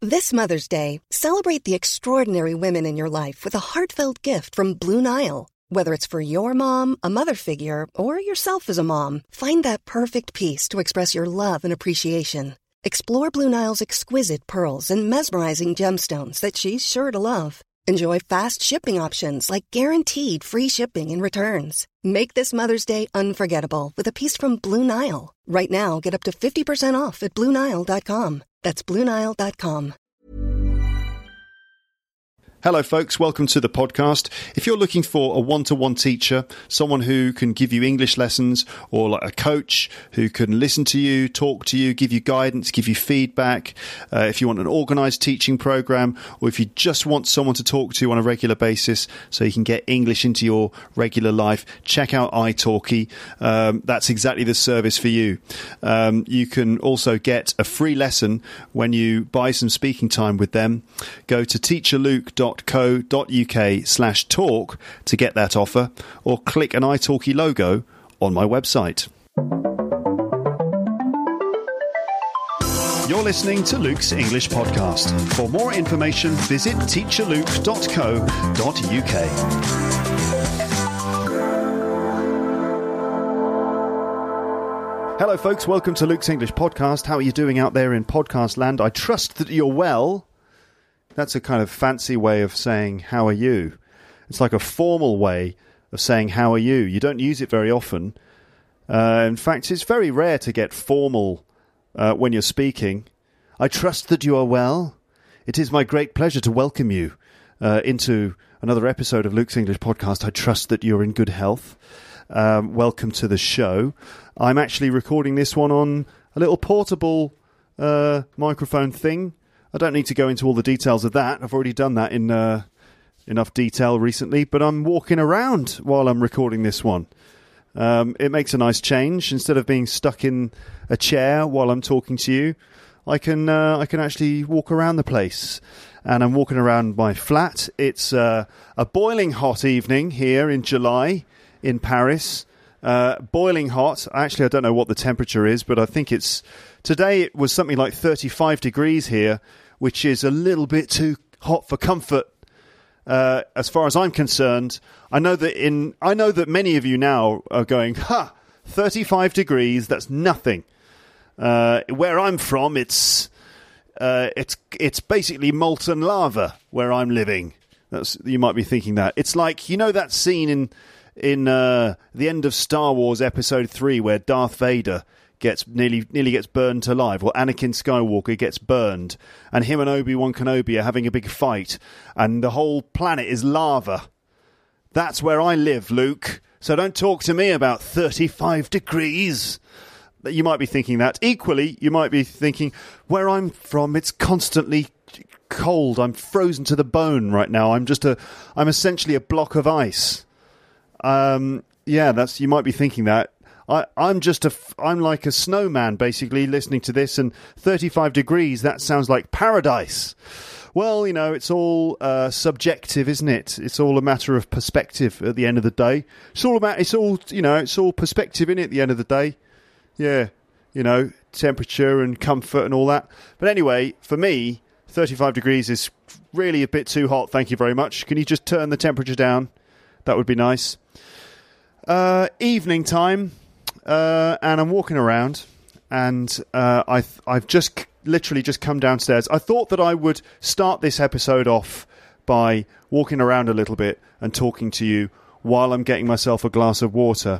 This Mother's Day, celebrate the extraordinary women in your life with a heartfelt gift from Blue Nile. Whether it's for your mom, a mother figure, or yourself as a mom, find that perfect piece to express your love and appreciation. Explore Blue Nile's exquisite pearls and mesmerizing gemstones that she's sure to love. Enjoy fast shipping options like guaranteed free shipping and returns. Make this Mother's Day unforgettable with a piece from Blue Nile. Right now, get up to 50% off at BlueNile.com. That's BlueNile.com. Hello folks, welcome to the podcast. If you're looking for a one-to-one teacher, someone who can give you English lessons, or like a coach who can listen to you, talk to you, give you guidance, give you feedback, if you want an organised teaching program, or if you just want someone to talk to on a regular basis so you can get English into your regular life, check out italki. That's exactly the service for you. You can also get a free lesson when you buy some speaking time with them. Go to teacherluke.co.uk/talk to get that offer, or click an italki logo on my website. You're listening to Luke's English Podcast. For more information, visit teacherluke.co.uk. Hello folks, welcome to Luke's English Podcast. How are you doing out there in podcast land? I trust that you're well. That's a kind of fancy way of saying, how are you? It's like a formal way of saying, how are you? You don't use it very often. In fact, it's very rare to get formal when you're speaking. I trust that you are well. It is my great pleasure to welcome you into another episode of Luke's English Podcast. I trust that you're in good health. Welcome to the show. I'm actually recording this one on a little portable microphone thing. I don't need to go into all the details of that. I've already done that in enough detail recently, but I'm walking around while I'm recording this one. It makes a nice change. Instead of being stuck in a chair while I'm talking to you, I can actually walk around the place. And I'm walking around my flat. It's a boiling hot evening here in July in Paris. Boiling hot. Actually, I don't know what the temperature is, but I think today it was something like 35 degrees here, which is a little bit too hot for comfort, as far as I'm concerned. I know that many of you now are going, 35 degrees, that's nothing. Where I'm from, it's basically molten lava where I'm living. You might be thinking that. It's like, you know that scene in the end of Star Wars Episode 3 where Darth Vader nearly gets burned to life, or Anakin Skywalker gets burned, and him and Obi-Wan Kenobi are having a big fight, and the whole planet is lava. That's where I live, Luke. So don't talk to me about 35 degrees. You might be thinking that. Equally, you might be thinking, where I'm from, it's constantly cold. I'm frozen to the bone right now. I'm essentially a block of ice. You might be thinking that. I'm like a snowman, basically, listening to this, and 35 degrees, that sounds like paradise. Well, it's all subjective, isn't it? It's all a matter of perspective at the end of the day. It's all perspective, innit, at the end of the day. Yeah, temperature and comfort and all that. But anyway, for me, 35 degrees is really a bit too hot, thank you very much. Can you just turn the temperature down? That would be nice. Evening time. And I'm walking around, and I've just literally just come downstairs. I thought that I would start this episode off by walking around a little bit and talking to you while I'm getting myself a glass of water.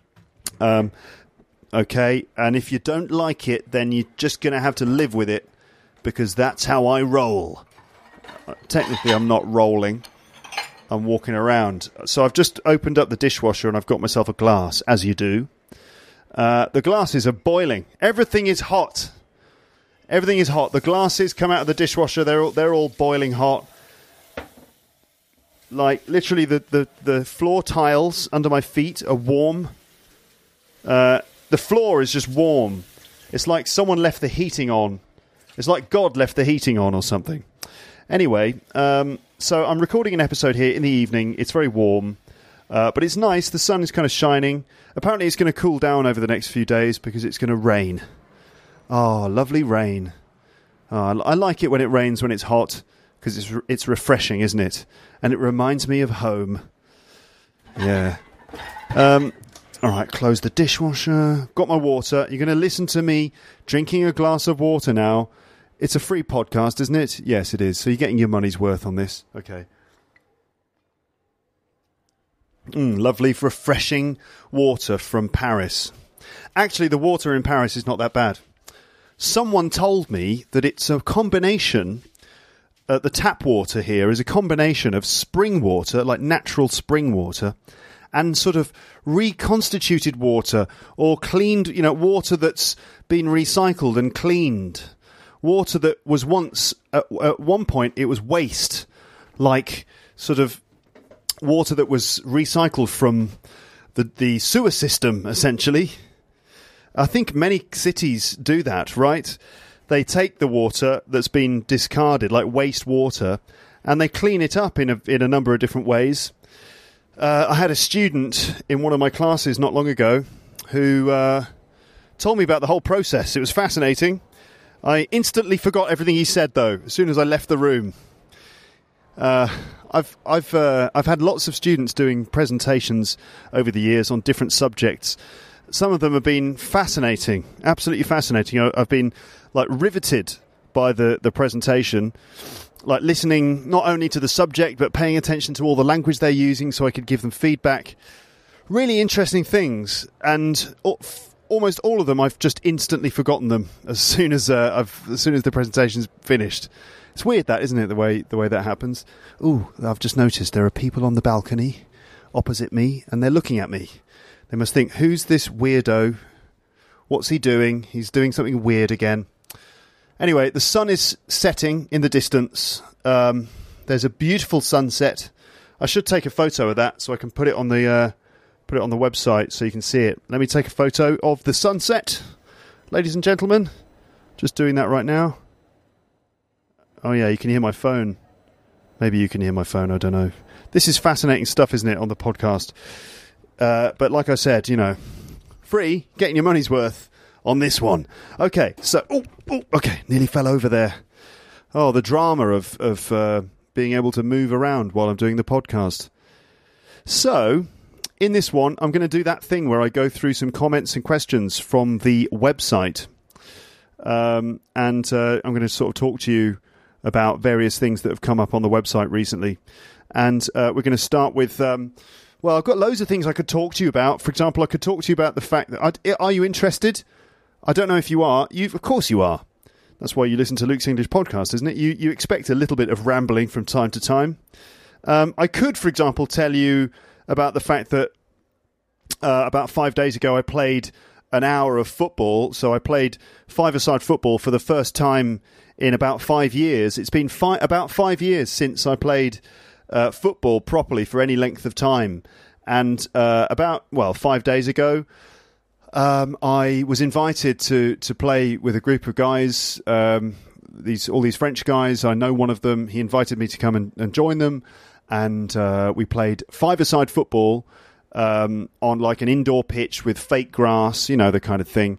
Okay, and if you don't like it, then you're just going to have to live with it, because that's how I roll. Technically, I'm not rolling. I'm walking around. So I've just opened up the dishwasher and I've got myself a glass, as you do. The glasses are boiling. Everything is hot. Everything is hot. The glasses come out of the dishwasher. They're all boiling hot. Like, literally, the floor tiles under my feet are warm. The floor is just warm. It's like someone left the heating on. It's like God left the heating on or something. Anyway, so I'm recording an episode here in the evening. It's very warm. But it's nice. The sun is kind of shining. Apparently it's going to cool down over the next few days because it's going to rain. Oh, lovely rain. I like it when it rains when it's hot, because it's refreshing, isn't it? And it reminds me of home. Yeah. All right, close the dishwasher. Got my water. You're going to listen to me drinking a glass of water now. It's a free podcast, isn't it? Yes, it is. So you're getting your money's worth on this. Okay. Lovely, refreshing water from Paris. Actually, the water in Paris is not that bad. Someone told me that it's a combination, the tap water here is a combination of spring water, like natural spring water, and sort of reconstituted water, or cleaned, water that's been recycled and cleaned. Water that was once, at one point, it was waste, like sort of water that was recycled from the sewer system, essentially. I think many cities do that, right? They take the water that's been discarded, like waste water, and they clean it up in a number of different ways. I had a student in one of my classes not long ago who told me about the whole process. It was fascinating. I instantly forgot everything he said, though, as soon as I left the room. I've had lots of students doing presentations over the years on different subjects. Some of them have been fascinating, absolutely fascinating. I've been like riveted by the presentation, like listening not only to the subject but paying attention to all the language they're using so I could give them feedback. Really interesting things, and almost all of them I've just instantly forgotten them as soon as the presentation's finished. It's weird, that, isn't it, the way that happens? Ooh, I've just noticed there are people on the balcony opposite me, and they're looking at me. They must think, who's this weirdo? What's he doing? He's doing something weird again. Anyway, the sun is setting in the distance. There's a beautiful sunset. I should take a photo of that so I can put it on the website so you can see it. Let me take a photo of the sunset, ladies and gentlemen. Just doing that right now. Oh yeah, you can hear my phone. Maybe you can hear my phone, I don't know. This is fascinating stuff, isn't it, on the podcast? But like I said, free, getting your money's worth on this one. Okay, so, okay, nearly fell over there. Oh, the drama of being able to move around while I'm doing the podcast. So, in this one, I'm going to do that thing where I go through some comments and questions from the website. And I'm going to sort of talk to you about various things that have come up on the website recently. And we're going to start with... well, I've got loads of things I could talk to you about. For example, I could talk to you about the fact that... Are you interested? I don't know if you are. Of course you are. That's why you listen to Luke's English podcast, isn't it? You expect a little bit of rambling from time to time. I could, for example, tell you about the fact that about 5 days ago I played an hour of football. So I played five-a-side football for the first time in about 5 years. It's been about 5 years since I played... football properly for any length of time, and 5 days ago I was invited to play with a group of guys, all these French guys. I know one of them. He invited me to come and join them, and we played five-a-side football on like an indoor pitch with fake grass, the kind of thing,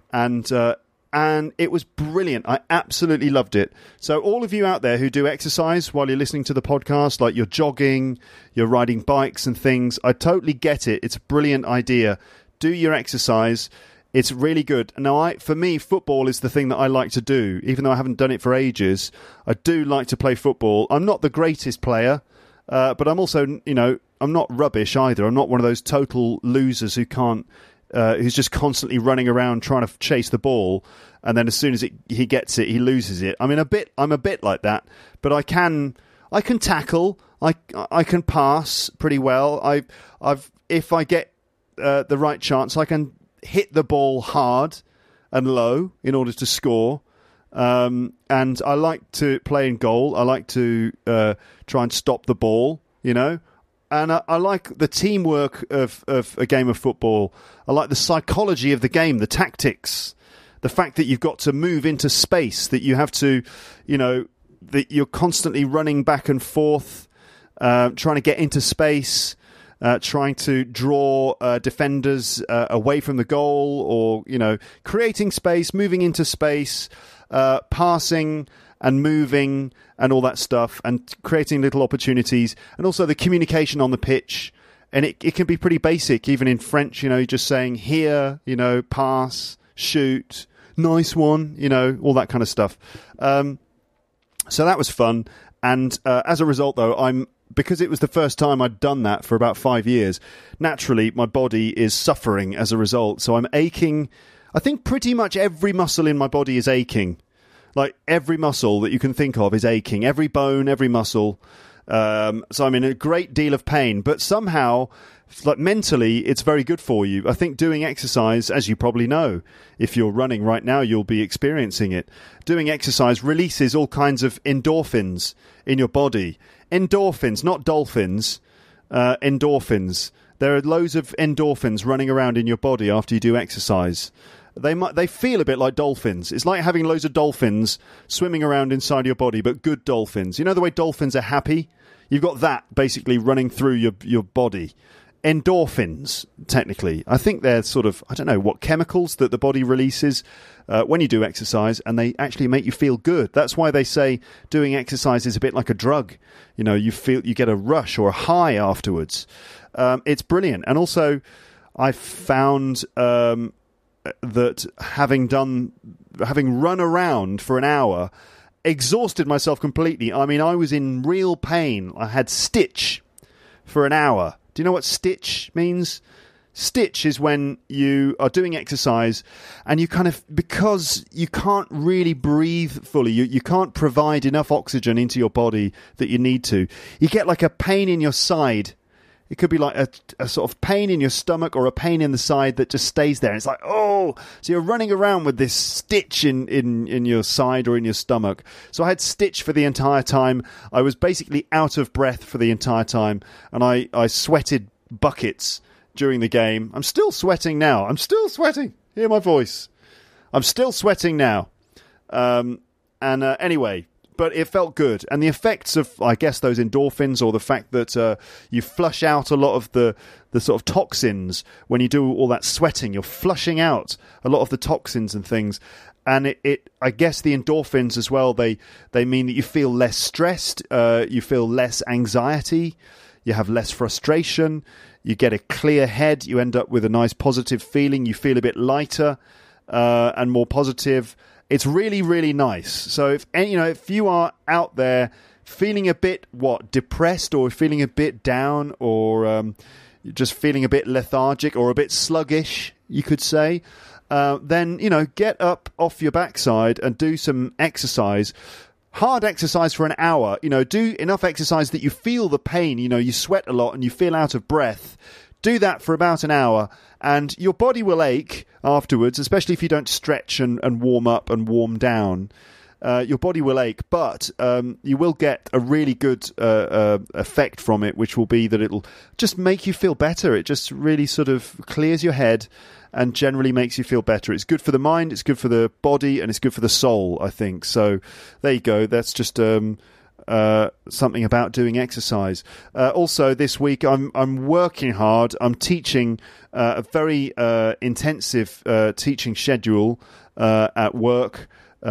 and it was brilliant. I absolutely loved it. So all of you out there who do exercise while you're listening to the podcast, like you're jogging, you're riding bikes and things, I totally get it. It's a brilliant idea. Do your exercise. It's really good. Now, for me, football is the thing that I like to do. Even though I haven't done it for ages, I do like to play football. I'm not the greatest player, but I'm also, I'm not rubbish either. I'm not one of those total losers who can't... who's just constantly running around trying to chase the ball, and then as soon as he gets it, he loses it. I mean, I'm a bit like that, but I can tackle. I can pass pretty well. If I get the right chance, I can hit the ball hard and low in order to score. And I like to play in goal. I like to try and stop the ball. And I like the teamwork of a game of football. I like the psychology of the game, the tactics, the fact that you've got to move into space, that you have to, that you're constantly running back and forth, trying to get into space, trying to draw defenders away from the goal, or, creating space, moving into space. passing and moving and all that stuff, and creating little opportunities, and also the communication on the pitch. And it can be pretty basic, even in French, you're just saying here, pass, shoot, nice one, all that kind of stuff. So that was fun. And as a result, though, because it was the first time I'd done that for about 5 years, naturally, my body is suffering as a result. So I'm aching. I think pretty much every muscle in my body is aching. Like every muscle that you can think of is aching. Every bone, every muscle. So I'm in a great deal of pain. But somehow, like mentally, it's very good for you. I think doing exercise, as you probably know, if you're running right now, you'll be experiencing it. Doing exercise releases all kinds of endorphins in your body. Endorphins, not dolphins. Endorphins. There are loads of endorphins running around in your body after you do exercise. They feel a bit like dolphins. It's like having loads of dolphins swimming around inside your body, but good dolphins. You know the way dolphins are happy? You've got that basically running through your body. Endorphins, technically. I think they're sort of, I don't know, what chemicals that the body releases when you do exercise, and they actually make you feel good. That's why they say doing exercise is a bit like a drug. You get a rush or a high afterwards. It's brilliant. And also, I found that having run around for an hour, exhausted myself completely. I mean, I was in real pain. I had stitch for an hour. Do you know what stitch means? Stitch is when you are doing exercise and you because you can't really breathe fully, you can't provide enough oxygen into your body that you need to. You get like a pain in your side. It could be like a sort of pain in your stomach or a pain in the side that just stays there. And it's like, oh, so you're running around with this stitch in your side or in your stomach. So I had stitch for the entire time. I was basically out of breath for the entire time. And I sweated buckets during the game. I'm still sweating now. I'm still sweating. Hear my voice. I'm still sweating now. Anyway, but it felt good. And the effects of, I guess, those endorphins, or the fact that you flush out a lot of the sort of toxins when you do all that sweating, you're flushing out a lot of the toxins and things. And I guess the endorphins as well, they mean that you feel less stressed, you feel less anxiety, you have less frustration, you get a clear head, you end up with a nice positive feeling, you feel a bit lighter and more positive. It's really, really nice. So if you are out there feeling a bit depressed, or feeling a bit down, or just feeling a bit lethargic or a bit sluggish, you could say, then get up off your backside and do some exercise. Hard exercise for an hour. Do enough exercise that you feel the pain. You sweat a lot and you feel out of breath. Do that for about an hour, and your body will ache afterwards, especially if you don't stretch and warm up and warm down. Your body will ache, but you will get a really good effect from it, which will be that it'll just make you feel better. It just really sort of clears your head and generally makes you feel better. It's good for the mind, it's good for the body, and it's good for the soul, I think. So there you go. That's just something about doing exercise. Also, this week I'm working hard. I'm teaching a very intensive teaching schedule at work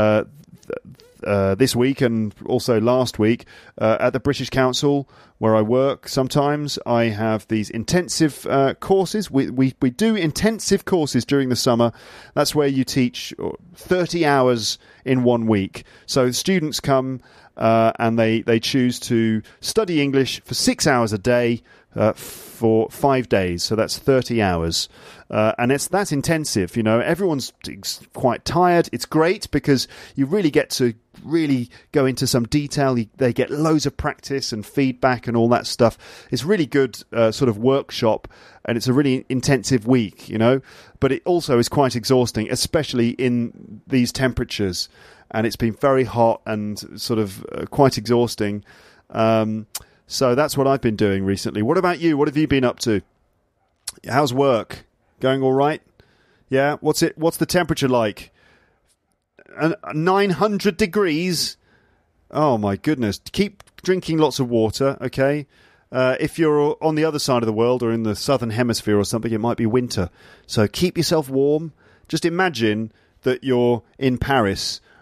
this week, and also last week at the British Council, where I work. Sometimes I have these intensive courses. We do intensive courses during the summer. That's where you teach 30 hours in 1 week. So students come and they choose to study English for 6 hours a day for 5 days. So that's 30 hours. And that's intensive. Everyone's quite tired. It's great because you really get to really go into some detail. They get loads of practice and feedback and all that stuff. It's really good sort of workshop, and it's a really intensive week, but it also is quite exhausting, especially in these temperatures. And it's been very hot and sort of quite exhausting. So that's what I've been doing recently. What about you? What have you been up to? How's work? Going all right? Yeah? What's the temperature like? 900 degrees? Oh my goodness. Keep drinking lots of water, okay? If you're on the other side of the world or in the southern hemisphere or something, it might be winter. So keep yourself warm. Just imagine that you're in Paris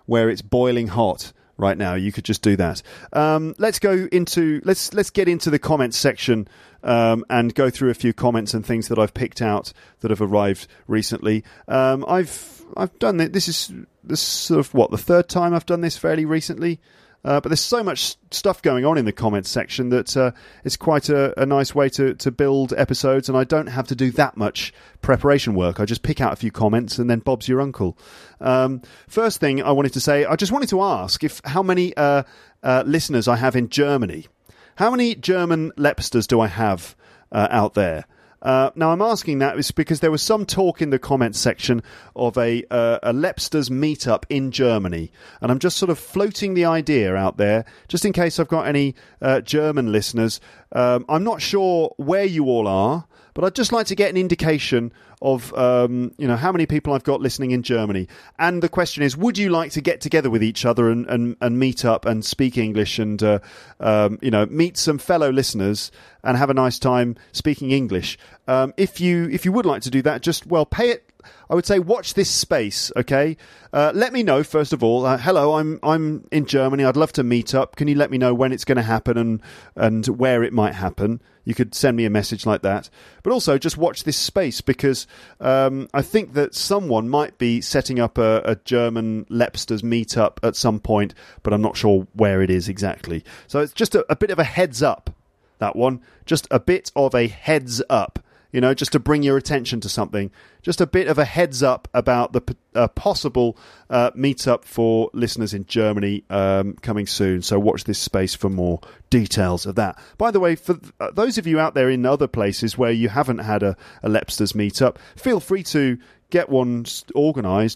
where it's boiling hot right now. You could just do that. Let's get into the comments section and go through a few comments and things that I've picked out that have arrived recently. I've done it. This is sort of the third time I've done this fairly recently. But there's so much stuff going on in the comments section that it's quite a nice way to build episodes, and I don't have to do that much preparation work. I just pick out a few comments, and then Bob's your uncle. First thing I wanted to say, I just wanted to ask how many listeners I have in Germany. How many German Lepsters do I have out there? Now, I'm asking that is because there was some talk in the comments section of a Lepsters meetup in Germany, and I'm just sort of floating the idea out there, just in case I've got any German listeners. I'm not sure where you all are, but I'd just like to get an indication of how many people I've got listening in Germany. And the question is, would you like to get together with each other and meet up and speak English and meet some fellow listeners and have a nice time speaking English? If you would like to do that, just pay it. I would say watch this space, okay? Let me know, first of all. Hello, I'm in Germany. I'd love to meet up. Can you let me know when it's going to happen and where it might happen? You could send me a message like that. But also, just watch this space because I think that someone might be setting up a German Lepsters meetup at some point, but I'm not sure where it is exactly. So it's just a bit of a heads up, that one. Just a bit of a heads up. Just to bring your attention to something. Just a bit of a heads up about the possible meetup for listeners in Germany coming soon. So watch this space for more details of that. By the way, for those of you out there in other places where you haven't had a Lepsters meetup, feel free to get one organised,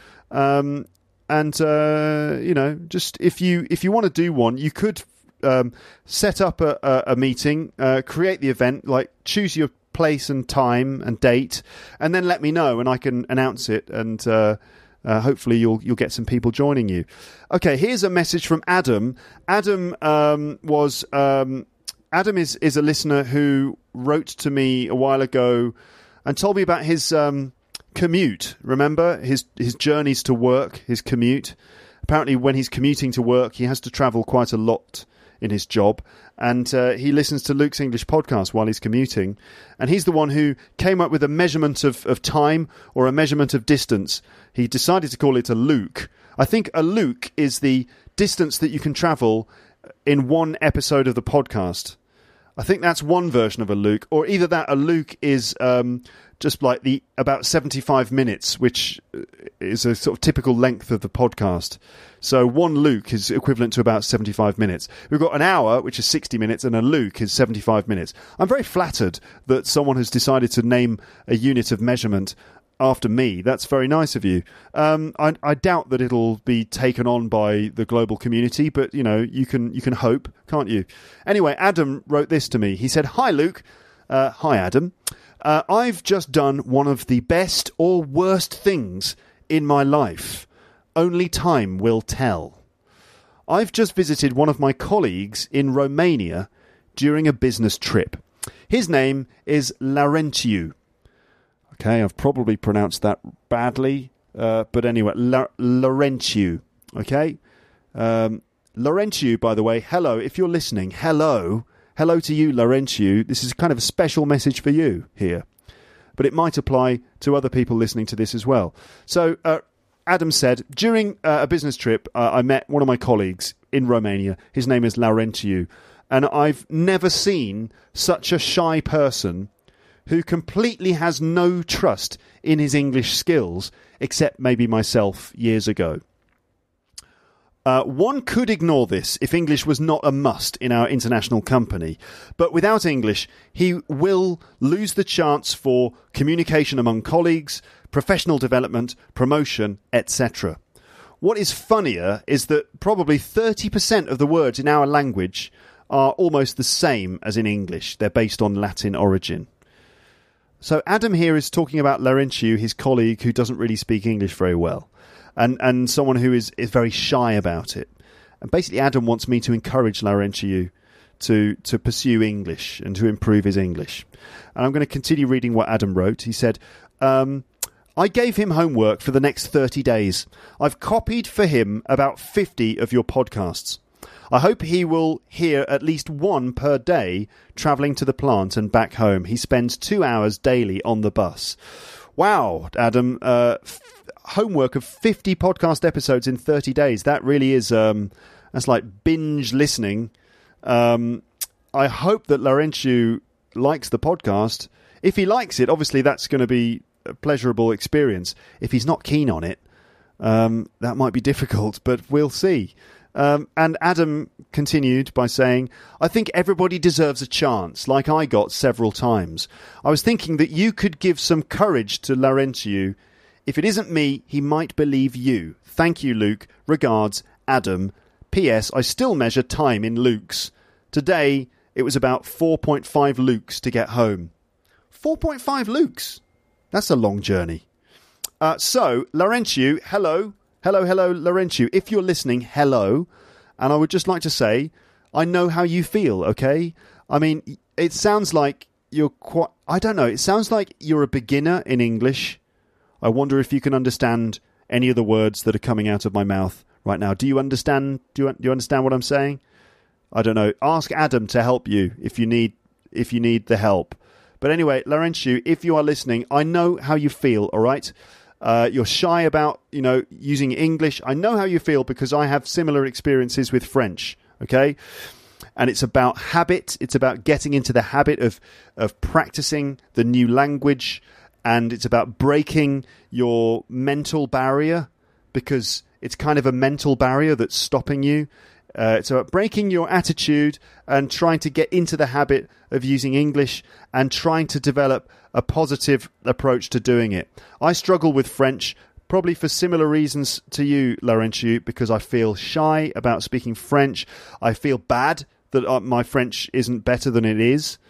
just if you want to do one, you could set up a meeting, create the event, choose your place and time and date, and then let me know and I can announce it, and hopefully you'll get some people joining you. Okay, here's a message from Adam. Adam is a listener who wrote to me a while ago and told me about his commute. Remember his journeys to work, his commute. Apparently when he's commuting to work, he has to travel quite a lot in his job, and he listens to Luke's English podcast while he's commuting, and he's the one who came up with a measurement of time or a measurement of distance. He decided to call it a Luke. I think a Luke is the distance that you can travel in one episode of the podcast. I think that's one version of a Luke, or either that a Luke is just about 75 minutes, which is a sort of typical length of the podcast. So one Luke is equivalent to about 75 minutes. We've got an hour, which is 60 minutes, and a Luke is 75 minutes. I'm very flattered that someone has decided to name a unit of measurement after me. That's very nice of you. I doubt that it'll be taken on by the global community, but you can hope, can't you? Anyway, Adam wrote this to me. He said, "Hi Luke." Hi Adam. I've just done one of the best or worst things in my life. Only time will tell. I've just visited one of my colleagues in Romania during a business trip. His name is Laurențiu. Okay, I've probably pronounced that badly, but anyway, Laurențiu. Okay? Laurențiu, by the way, hello, if you're listening, hello. Hello to you, Laurențiu. This is kind of a special message for you here, but it might apply to other people listening to this as well. So, Adam said, during a business trip, I met one of my colleagues in Romania. His name is Laurențiu, and I've never seen such a shy person who completely has no trust in his English skills, except maybe myself years ago. One could ignore this if English was not a must in our international company, but without English, he will lose the chance for communication among colleagues, professional development, promotion, etc. What is funnier is that probably 30% of the words in our language are almost the same as in English. They're based on Latin origin. So Adam here is talking about Laurențiu, his colleague who doesn't really speak English very well. And someone who is very shy about it. And basically Adam wants me to encourage Laurențiu to pursue English and to improve his English. And I'm going to continue reading what Adam wrote. He said, I gave him homework for the next 30 days. I've copied for him about 50 of your podcasts. I hope he will hear at least one per day travelling to the plant and back home. He spends 2 hours daily on the bus. Wow, Adam, homework of 50 podcast episodes in 30 days. That really is, that's like binge listening. I hope that Laurentiu likes the podcast. If he likes it, obviously that's going to be a pleasurable experience. If he's not keen on it, that might be difficult, but we'll see. And Adam continued by saying, I think everybody deserves a chance, like I got several times. I was thinking that you could give some courage to Laurentiu. If it isn't me, he might believe you. Thank you, Luke. Regards, Adam. P.S. I still measure time in Lukes. Today, it was about 4.5 Lukes to get home. 4.5 Lukes? That's a long journey. So, Laurentiu, hello. Hello, Laurentiu. If you're listening, hello. And I would just like to say, I know how you feel, okay? I mean, it sounds like you're quite... I don't know. It sounds like you're a beginner in English. I wonder if you can understand any of the words that are coming out of my mouth right now. Do you understand? Do you understand what I'm saying? I don't know. Ask Adam to help you if you need the help. But anyway, Laurentiu, if you are listening, I know how you feel, all right? You're shy about, using English. I know how you feel because I have similar experiences with French, okay? And it's about habit. It's about getting into the habit of practicing the new language. And it's about breaking your mental barrier because it's kind of a mental barrier that's stopping you. It's about breaking your attitude and trying to get into the habit of using English and trying to develop a positive approach to doing it. I struggle with French, probably for similar reasons to you, Laurentiu, because I feel shy about speaking French. I feel bad that my French isn't better than it is,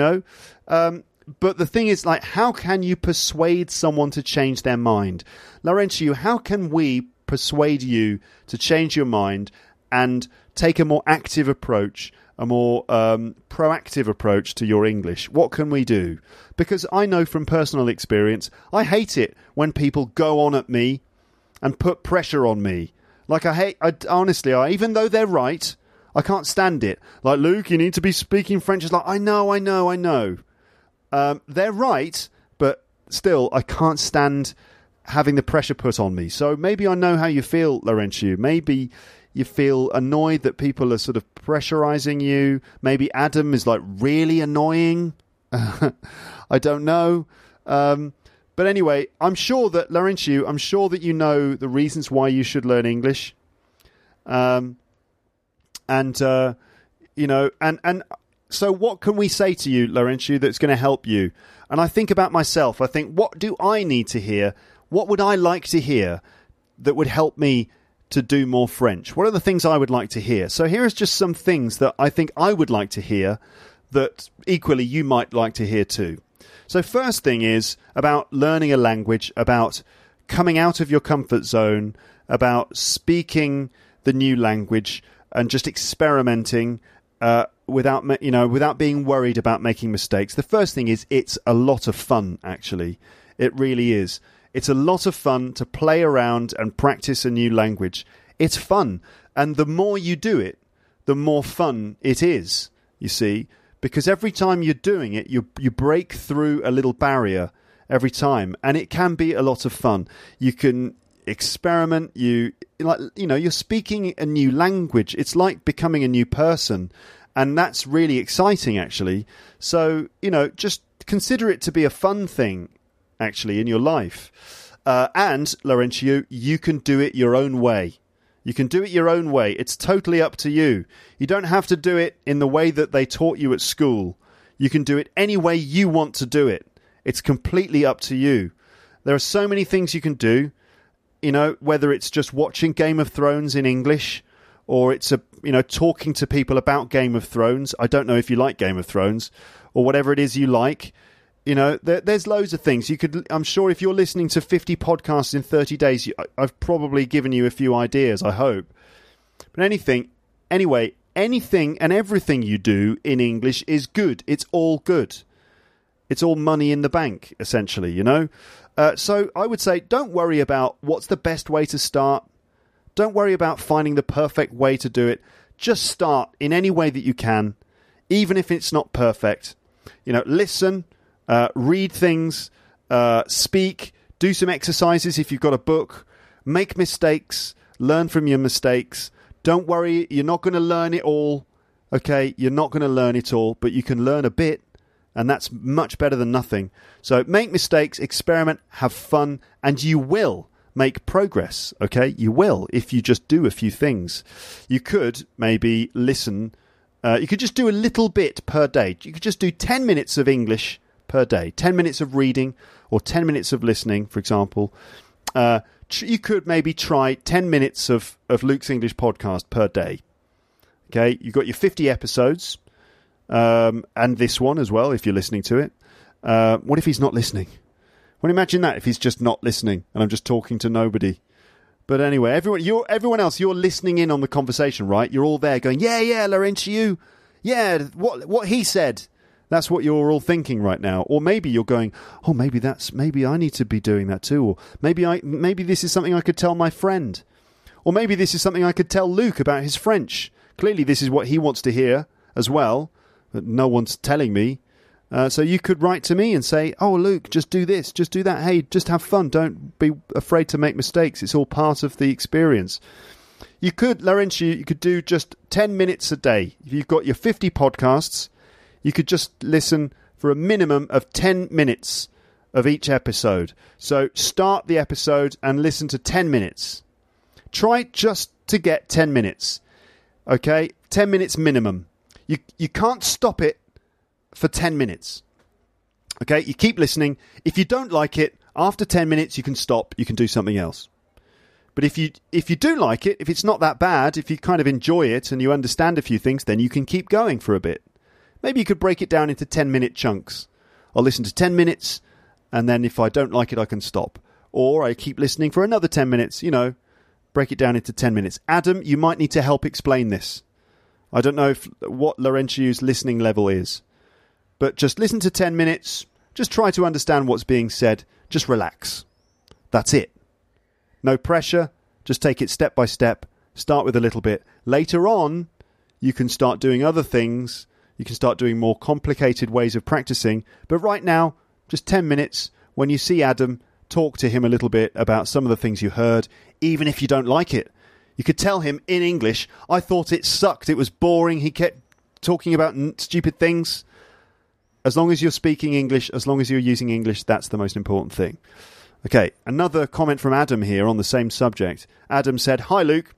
But the thing is, how can you persuade someone to change their mind? Laurentiu, how can we persuade you to change your mind and take a more active approach, a more proactive approach to your English? What can we do? Because I know from personal experience, I hate it when people go on at me and put pressure on me. Honestly, even though they're right, I can't stand it. Like, Luke, you need to be speaking French. It's like, I know. They're right, but still, I can't stand having the pressure put on me. So maybe I know how you feel, Laurentiu. Maybe you feel annoyed that people are sort of pressurizing you. Maybe Adam is really annoying. I don't know. But anyway, I'm sure that, Laurentiu, you know the reasons why you should learn English. So what can we say to you, Laurentiu, that's going to help you? And I think about myself. I think, what do I need to hear? What would I like to hear that would help me to do more French? What are the things I would like to hear? So here is just some things that I think I would like to hear that equally you might like to hear too. So first thing is about learning a language, about coming out of your comfort zone, about speaking the new language and just experimenting without being worried about making mistakes. The first thing is it's a lot of fun, actually. It really is. It's a lot of fun to play around and practice a new language. It's fun. And the more you do it, the more fun it is, you see. Because every time you're doing it, you break through a little barrier every time. And it can be a lot of fun. You can experiment. You're speaking a new language. It's like becoming a new person. And that's really exciting, actually. So, just consider it to be a fun thing, actually, in your life. And, Laurentiu, you can do it your own way. You can do it your own way. It's totally up to you. You don't have to do it in the way that they taught you at school. You can do it any way you want to do it. It's completely up to you. There are so many things you can do, whether it's just watching Game of Thrones in English, or it's talking to people about Game of Thrones. I don't know if you like Game of Thrones, or whatever it is you like. There's loads of things you could. I'm sure if you're listening to 50 podcasts in 30 days, I've probably given you a few ideas. I hope. But anything and everything you do in English is good. It's all good. It's all money in the bank, essentially, you know? So I would say don't worry about what's the best way to start. Don't worry about finding the perfect way to do it. Just start in any way that you can, even if it's not perfect. You know, listen, read things, speak, do some exercises if you've got a book, make mistakes, learn from your mistakes. Don't worry, you're not going to learn it all, okay? You're not going to learn it all, but you can learn a bit, and that's much better than nothing. So make mistakes, experiment, have fun, and you will make progress, okay? You will, if you just do a few things. You could maybe listen. You could just do a little bit per day. You could just do 10 minutes of English per day, 10 minutes of reading or 10 minutes of listening, for example. You could maybe try 10 minutes of Luke's English podcast per day. Okay, you've got your 50 episodes, and this one as well, if you're listening to it. What if he's not listening? Well, imagine that if he's just not listening and I'm just talking to nobody. But anyway, everyone else, you're listening in on the conversation, right? You're all there going, yeah, Laurentiu, yeah, what he said. That's what you're all thinking right now. Or maybe you're going, oh, maybe I need to be doing that too. Or maybe this is something I could tell my friend. Or maybe this is something I could tell Luke about his French. Clearly, this is what he wants to hear as well, but no one's telling me. So you could write to me and say, oh, Luke, just do this, just do that. Hey, just have fun. Don't be afraid to make mistakes. It's all part of the experience. You could, Laurentiu, you could do just 10 minutes a day. If you've got your 50 podcasts, you could just listen for a minimum of 10 minutes of each episode. So start the episode and listen to 10 minutes. Try just to get 10 minutes. Okay? 10 minutes minimum. You can't stop it for 10 minutes. Okay? You keep listening. If you don't like it, after 10 minutes you can stop. You can do something else. But if you do like it, if it's not that bad, if you kind of enjoy it and you understand a few things, then you can keep going for a bit. Maybe you could break it down into 10-minute chunks. I'll listen to 10 minutes, and then if I don't like it, I can stop. Or I keep listening for another 10 minutes, break it down into 10 minutes. Adam, you might need to help explain this. I don't know what Laurentiu's listening level is. But just listen to 10 minutes. Just try to understand what's being said. Just relax. That's it. No pressure. Just take it step by step. Start with a little bit. Later on, you can start doing other things. You can start doing more complicated ways of practicing. But right now, just 10 minutes. When you see Adam, talk to him a little bit about some of the things you heard, even if you don't like it. You could tell him in English, I thought it sucked. It was boring. He kept talking about stupid things. As long as you're speaking English, as long as you're using English, that's the most important thing. Okay, another comment from Adam here on the same subject. Adam said, hi, Luke.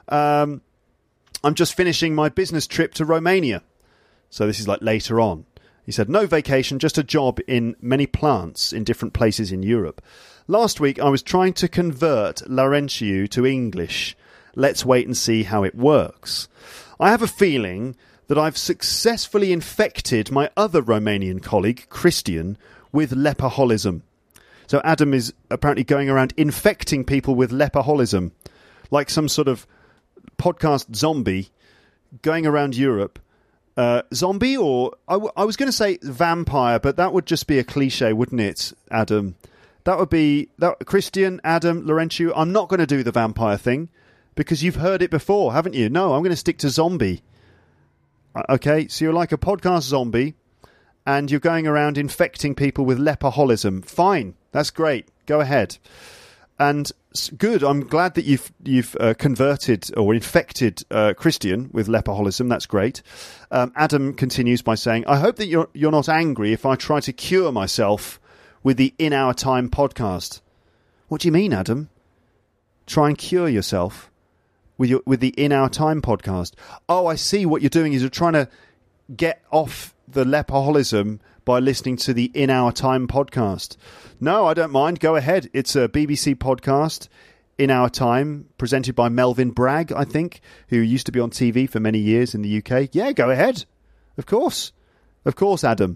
I'm just finishing my business trip to Romania. So this is like later on. He said, no vacation, just a job in many plants in different places in Europe. Last week, I was trying to convert Laurentiu to English. Let's wait and see how it works. I have a feeling that I've successfully infected my other Romanian colleague, Christian, with leperholism. So Adam is apparently going around infecting people with leperholism, like some sort of podcast zombie going around Europe. Zombie, or I was going to say vampire, but that would just be a cliche, wouldn't it, Adam? That would be Christian, Adam, Laurentiu. I'm not going to do the vampire thing because you've heard it before, haven't you? No, I'm going to stick to zombie. Okay, so you're like a podcast zombie and you're going around infecting people with leperholism. Fine, that's great. Go ahead. And good, I'm glad that you've converted or infected Christian with leperholism. That's great. Adam continues by saying, I hope that you're not angry if I try to cure myself with the In Our Time podcast. What do you mean, Adam? Try and cure yourself with the In Our Time podcast. Oh, I see. What you're doing is you're trying to get off the leperholism by listening to the In Our Time podcast. No, I don't mind. Go ahead. It's a BBC podcast, In Our Time, presented by Melvyn Bragg, I think, who used to be on TV for many years in the UK. Yeah, go ahead. Of course. Of course, Adam.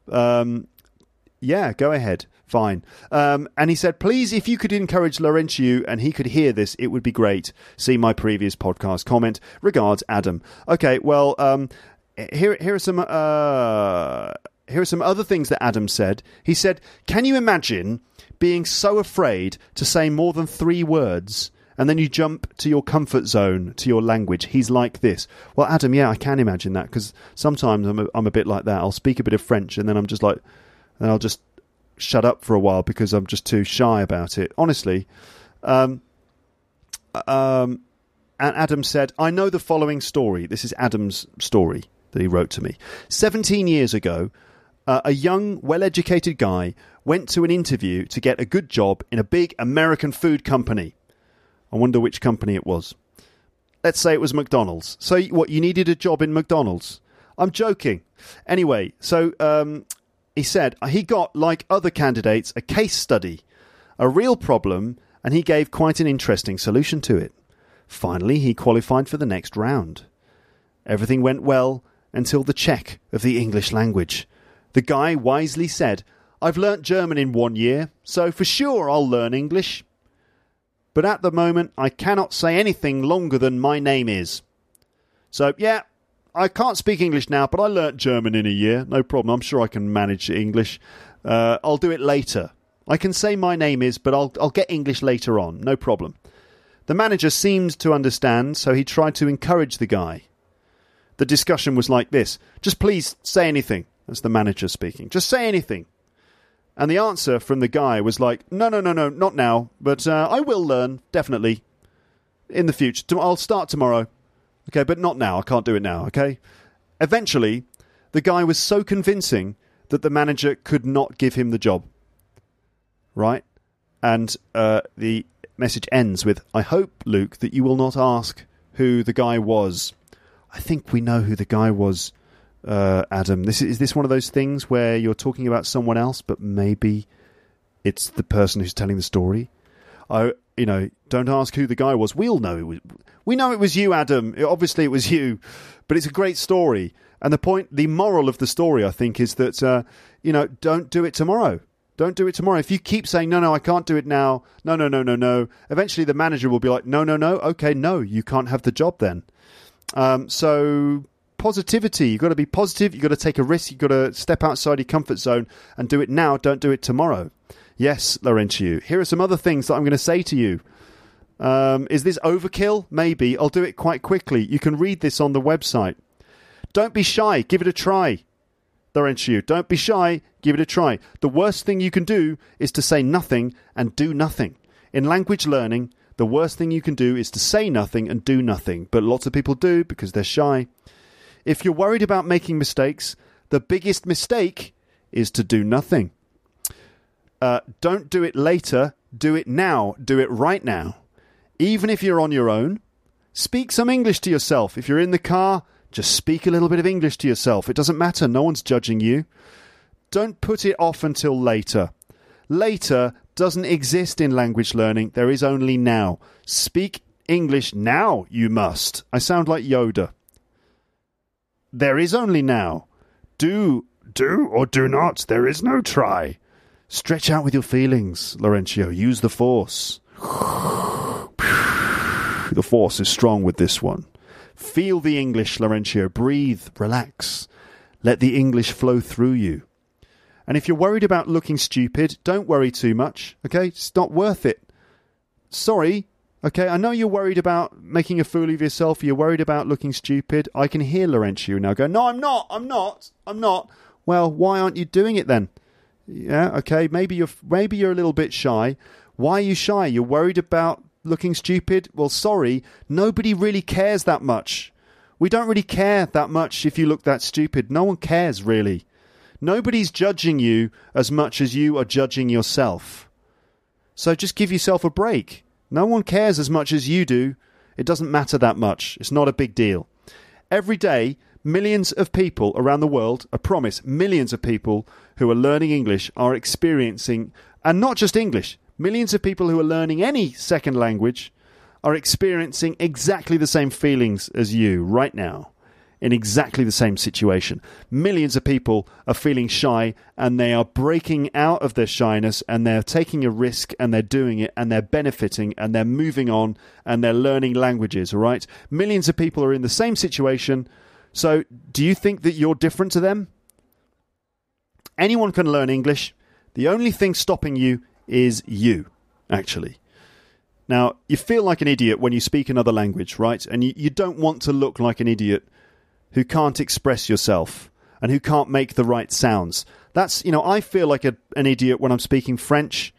Yeah, go ahead. Fine. And he said, please, if you could encourage Laurentiu and he could hear this, it would be great. See my previous podcast comment. Regards, Adam. Okay, well, here are some Here are some other things that Adam said. He said, can you imagine being so afraid to say more than 3 words and then you jump to your comfort zone, to your language? He's like this. Well, Adam, yeah, I can imagine that, because sometimes I'm a bit like that. I'll speak a bit of French and then I'm just like, and I'll just shut up for a while because I'm just too shy about it. Honestly. And Adam said, I know the following story. This is Adam's story that he wrote to me. 17 years ago, a young, well-educated guy went to an interview to get a good job in a big American food company. I wonder which company it was. Let's say it was McDonald's. So what, you needed a job in McDonald's? I'm joking. Anyway, so he said he got, like other candidates, a case study, a real problem, and he gave quite an interesting solution to it. Finally, he qualified for the next round. Everything went well until the check of the English language. The guy wisely said, I've learnt German in 1 year, so for sure I'll learn English. But at the moment, I cannot say anything longer than my name is. So, yeah, I can't speak English now, but I learnt German in a year. No problem. I'm sure I can manage English. I'll do it later. I can say my name is, but I'll get English later on. No problem. The manager seemed to understand, so he tried to encourage the guy. The discussion was like this. Just please say anything. That's the manager speaking. Just say anything. And the answer from the guy was like, no, not now, but I will learn, definitely, in the future. I'll start tomorrow. Okay, but not now. I can't do it now, okay? Eventually, the guy was so convincing that the manager could not give him the job. Right? And the message ends with, I hope, Luke, that you will not ask who the guy was. I think we know who the guy was, Adam. Is this one of those things where you're talking about someone else, but maybe it's the person who's telling the story? Don't ask who the guy was. We'll know. We know it was you, Adam. Obviously, it was you. But it's a great story. And the moral of the story, I think, is that, don't do it tomorrow. Don't do it tomorrow. If you keep saying, no, I can't do it now. No. Eventually, the manager will be like, no. Okay, no, you can't have the job then. So positivity. You've got to be positive. You've got to take a risk. You've got to step outside your comfort zone and do it now. Don't do it tomorrow. Yes, Laurentiu. Here are some other things that I'm going to say to you. Is this overkill? Maybe. I'll do it quite quickly. You can read this on the website. Don't be shy. Give it a try. Laurentiu. Don't be shy. Give it a try. The worst thing you can do is to say nothing and do nothing. In language learning, the worst thing you can do is to say nothing and do nothing. But lots of people do because they're shy. If you're worried about making mistakes, the biggest mistake is to do nothing. Don't do it later. Do it now. Do it right now. Even if you're on your own, speak some English to yourself. If you're in the car, just speak a little bit of English to yourself. It doesn't matter. No one's judging you. Don't put it off until later. Later doesn't exist in language learning. There is only now. Speak English now, you must. I sound like Yoda. There is only now. Do or do not. There is no try. Stretch out with your feelings, Laurentiu. Use the force. The force is strong with this one. Feel the English, Laurentiu. Breathe, relax. Let the English flow through you. And if you're worried about looking stupid, don't worry too much, okay? It's not worth it. Sorry, okay? I know you're worried about making a fool of yourself. You're worried about looking stupid. I can hear Laurentiu now go, no, I'm not. Well, why aren't you doing it then? Yeah, okay, maybe you're a little bit shy. Why are you shy? You're worried about looking stupid? Well, sorry, nobody really cares that much. We don't really care that much if you look that stupid. No one cares, really. Nobody's judging you as much as you are judging yourself. So just give yourself a break. No one cares as much as you do. It doesn't matter that much. It's not a big deal. Every day, millions of people around the world, I promise, millions of people who are learning English are experiencing, and not just English, millions of people who are learning any second language are experiencing exactly the same feelings as you right now, in exactly the same situation. Millions of people are feeling shy and they are breaking out of their shyness and they're taking a risk and they're doing it and they're benefiting and they're moving on and they're learning languages, all right? Millions of people are in the same situation. So do you think that you're different to them? Anyone can learn English. The only thing stopping you is you, actually. Now, you feel like an idiot when you speak another language, right? And you don't want to look like an idiot who can't express yourself and who can't make the right sounds. That's, I feel like an idiot when I'm speaking French.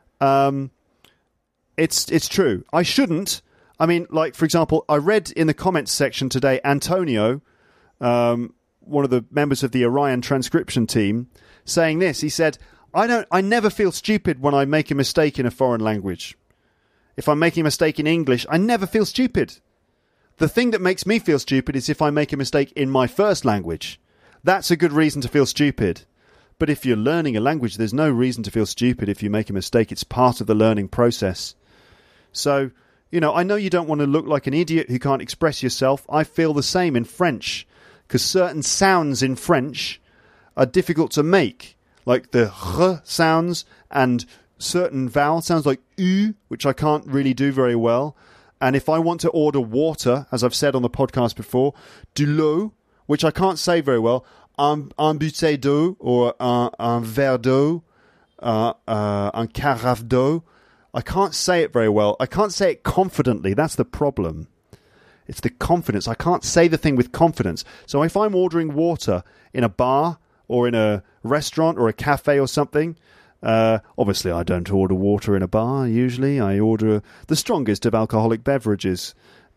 It's true. I shouldn't. I mean, like, for example, I read in the comments section today, Antonio, one of the members of the Orion transcription team, saying this. He said, I never feel stupid when I make a mistake in a foreign language. If I'm making a mistake in English, I never feel stupid. The thing that makes me feel stupid is if I make a mistake in my first language. That's a good reason to feel stupid. But if you're learning a language, there's no reason to feel stupid if you make a mistake. It's part of the learning process. So, I know you don't want to look like an idiot who can't express yourself. I feel the same in French, because certain sounds in French are difficult to make, like the r sounds and certain vowel sounds like u, which I can't really do very well. And if I want to order water, as I've said on the podcast before, de l'eau, which I can't say very well, un bouteille d'eau or un verre d'eau, un carafe d'eau. I can't say it very well. I can't say it confidently. That's the problem. It's the confidence. I can't say the thing with confidence. So if I'm ordering water in a bar or in a restaurant or a cafe or something, obviously I don't order water in a bar usually. I order the strongest of alcoholic beverages.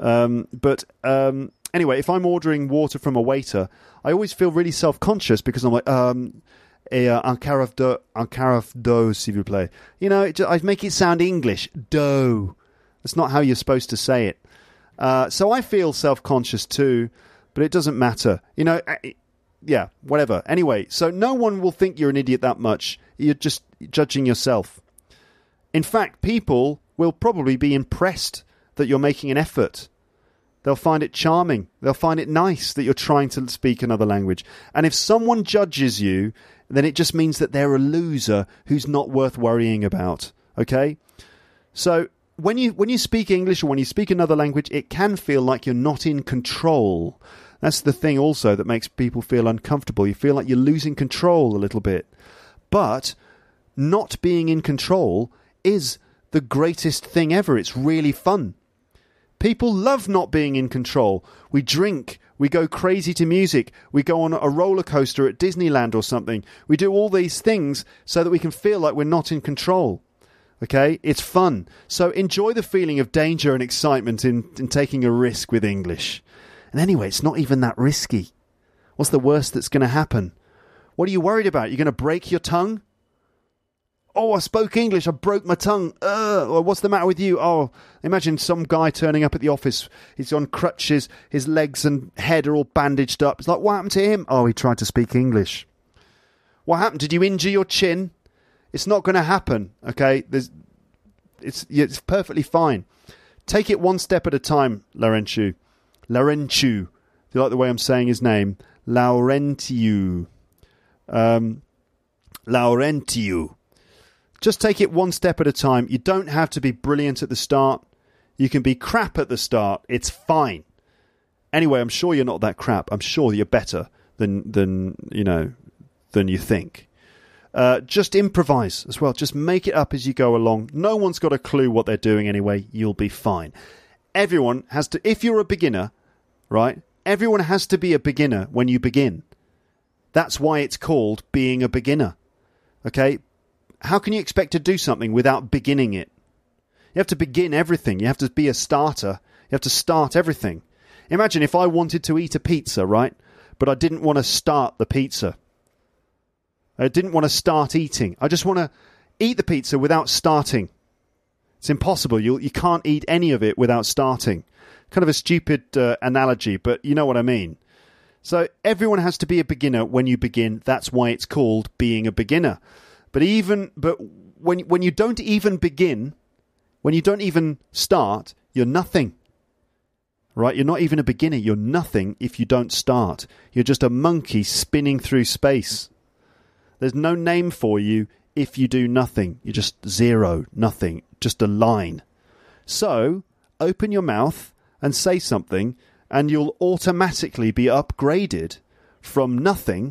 But anyway, if I'm ordering water from a waiter, I always feel really self-conscious because I'm like, un carafe d'eau, s'il vous plaît. I make it sound English. D'eau. That's not how you're supposed to say it. So I feel self-conscious too, but it doesn't matter. Yeah, whatever. Anyway, so no one will think you're an idiot that much. You're just judging yourself. In fact, people will probably be impressed that you're making an effort. They'll find it charming. They'll find it nice that you're trying to speak another language. And if someone judges you, then it just means that they're a loser who's not worth worrying about. Okay? So when you speak English or when you speak another language, it can feel like you're not in control. That's the thing also that makes people feel uncomfortable. You feel like you're losing control a little bit. But not being in control is the greatest thing ever. It's really fun. People love not being in control. We drink, we go crazy to music, we go on a roller coaster at Disneyland or something. We do all these things so that we can feel like we're not in control. Okay? It's fun. So enjoy the feeling of danger and excitement in taking a risk with English. And anyway, it's not even that risky. What's the worst that's going to happen? What are you worried about? You're going to break your tongue? Oh, I spoke English. I broke my tongue. Or what's the matter with you? Oh, imagine some guy turning up at the office. He's on crutches. His legs and head are all bandaged up. It's like, what happened to him? Oh, he tried to speak English. What happened? Did you injure your chin? It's not going to happen, okay? It's perfectly fine. Take it one step at a time, Laurentiu. Do you like the way I'm saying his name? Laurentiu. Laurentiu. Just take it one step at a time. You don't have to be brilliant at the start. You can be crap at the start. It's fine. Anyway, I'm sure you're not that crap. I'm sure you're better than you think. Just improvise as well. Just make it up as you go along. No one's got a clue what they're doing anyway. You'll be fine. Everyone has to, if you're a beginner, right? Everyone has to be a beginner when you begin. That's why it's called being a beginner. Okay? How can you expect to do something without beginning it? You have to begin everything. You have to be a starter. You have to start everything. Imagine if I wanted to eat a pizza, right? But I didn't want to start the pizza. I didn't want to start eating. I just want to eat the pizza without starting. It's impossible. You can't eat any of it without starting. Kind of a stupid analogy, but you know what I mean. So everyone has to be a beginner when you begin. That's why it's called being a beginner. But when you don't even begin, when you don't even start, you're nothing. Right? You're not even a beginner. You're nothing if you don't start. You're just a monkey spinning through space. There's no name for you if you do nothing. You're just zero, nothing, just a line. So, open your mouth and say something, and you'll automatically be upgraded from nothing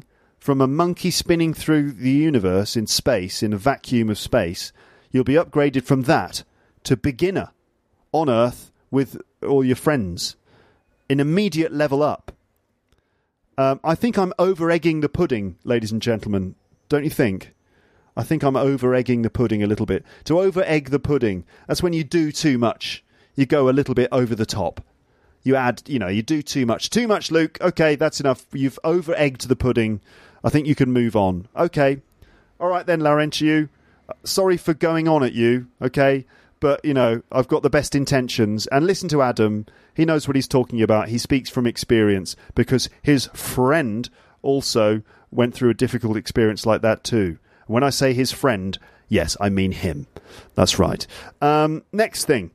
from a monkey spinning through the universe in space, in a vacuum of space, you'll be upgraded from that to beginner on Earth with all your friends. An immediate level up. I think I'm over-egging the pudding, ladies and gentlemen. Don't you think? I think I'm over-egging the pudding a little bit. To over-egg the pudding, that's when you do too much. You go a little bit over the top. You add, you do too much. Too much, Luke. Okay, that's enough. You've over-egged the pudding. I think you can move on. Okay. All right then, Laurentius. Sorry for going on at you, okay? But, I've got the best intentions. And listen to Adam. He knows what he's talking about. He speaks from experience because his friend also went through a difficult experience like that too. When I say his friend, yes, I mean him. That's right. Next thing.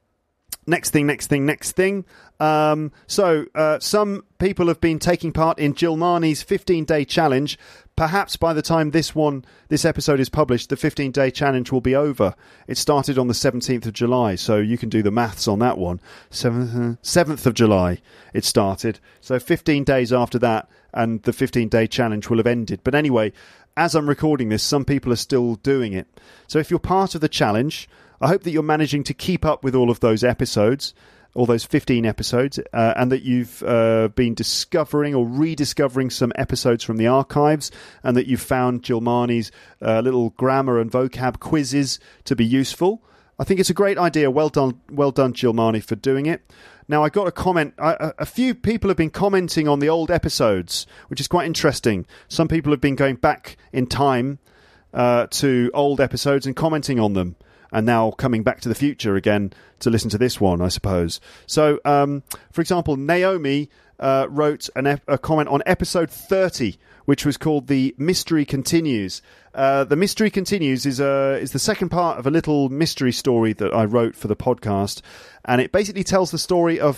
So some people have been taking part in Jilmani's 15-day challenge. Perhaps by the time this episode is published, the 15-day challenge will be over. It started on the 17th of July, so you can do the maths on that one. 7th of July it started. So 15 days after that, and the 15-day challenge will have ended. But anyway, as I'm recording this, some people are still doing it. So if you're part of the challenge, I hope that you're managing to keep up with all of those episodes, all those 15 episodes, and that you've been discovering or rediscovering some episodes from the archives, and that you've found Jilmani's little grammar and vocab quizzes to be useful. I think it's a great idea. Well done, Jilmani, for doing it. Now, I got a comment. A few people have been commenting on the old episodes, which is quite interesting. Some people have been going back in time to old episodes and commenting on them, and now coming back to the future again to listen to this one, I suppose. So, for example, Naomi wrote a comment on episode 30, which was called The Mystery Continues. The Mystery Continues is the second part of a little mystery story that I wrote for the podcast, and it basically tells the story of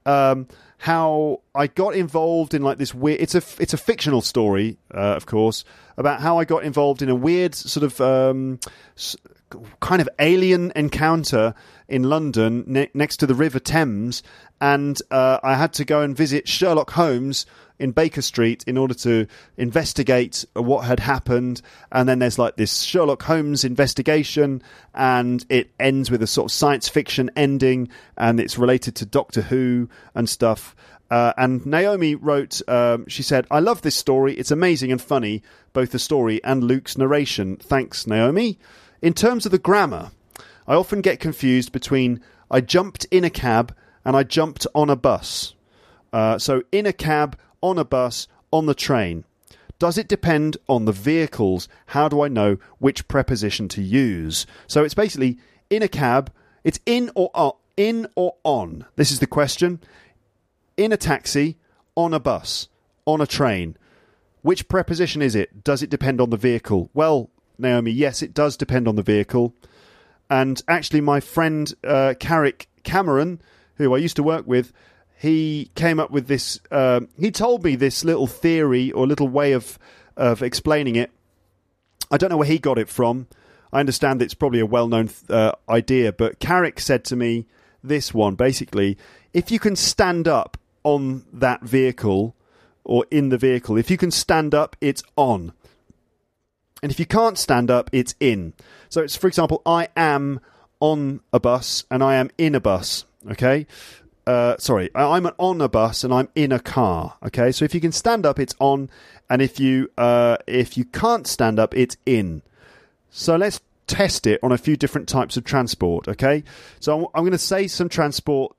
how I got involved in like this weird... It's a fictional story, of course, about how I got involved in a weird sort of kind of alien encounter in London next to the River Thames, and I had to go and visit Sherlock Holmes in Baker Street in order to investigate what had happened. And then there's like this Sherlock Holmes investigation, and it ends with a sort of science fiction ending, and it's related to Doctor Who and stuff. And Naomi wrote, she said, "I love this story. It's amazing and funny, both the story and Luke's narration. Thanks, Naomi. In terms of the grammar, I often get confused between I jumped in a cab and I jumped on a bus. So in a cab, on a bus, on the train. Does it depend on the vehicles? How do I know which preposition to use?" So it's basically in a cab. It's in or on. This is the question. In a taxi, on a bus, on a train. Which preposition is it? Does it depend on the vehicle? Well, Naomi, yes, it does depend on the vehicle. And actually, my friend Carrick Cameron, who I used to work with, he came up with this... he told me this little theory or little way of explaining it. I don't know where he got it from. I understand it's probably a well-known idea, but Carrick said to me this one, basically, if you can stand up on that vehicle or in the vehicle, if you can stand up, it's on. And if you can't stand up, it's in. So it's, for example, I am on a bus and I am in a bus, okay? Sorry, I'm on a bus and I'm in a car, okay? So if you can stand up, it's on, and if you can't stand up, it's in. So let's test it on a few different types of transport, okay? So I'm going to say some transport,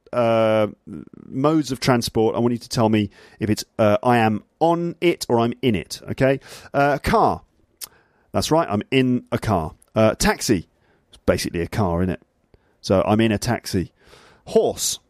modes of transport. I want you to tell me if it's I am on it or I'm in it, okay? Car. That's right, I'm in a car. Taxi. It's basically a car, isn't it? So I'm in a taxi. Horse.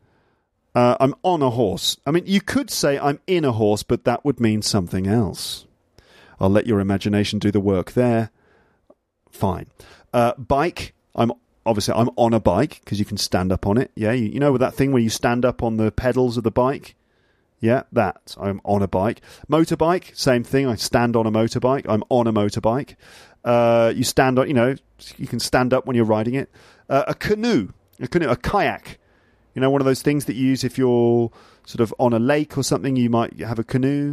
I'm on a horse. I mean, you could say I'm in a horse, but that would mean something else. I'll let your imagination do the work there. Fine. Bike. I'm on a bike because you can stand up on it. Yeah, you know that thing where you stand up on the pedals of the bike? Yeah, that. I'm on a bike. Motorbike, same thing. I stand on a motorbike. I'm on a motorbike. You stand on, you can stand up when you're riding it. A canoe, a kayak. One of those things that you use if you're sort of on a lake or something. You might have a canoe.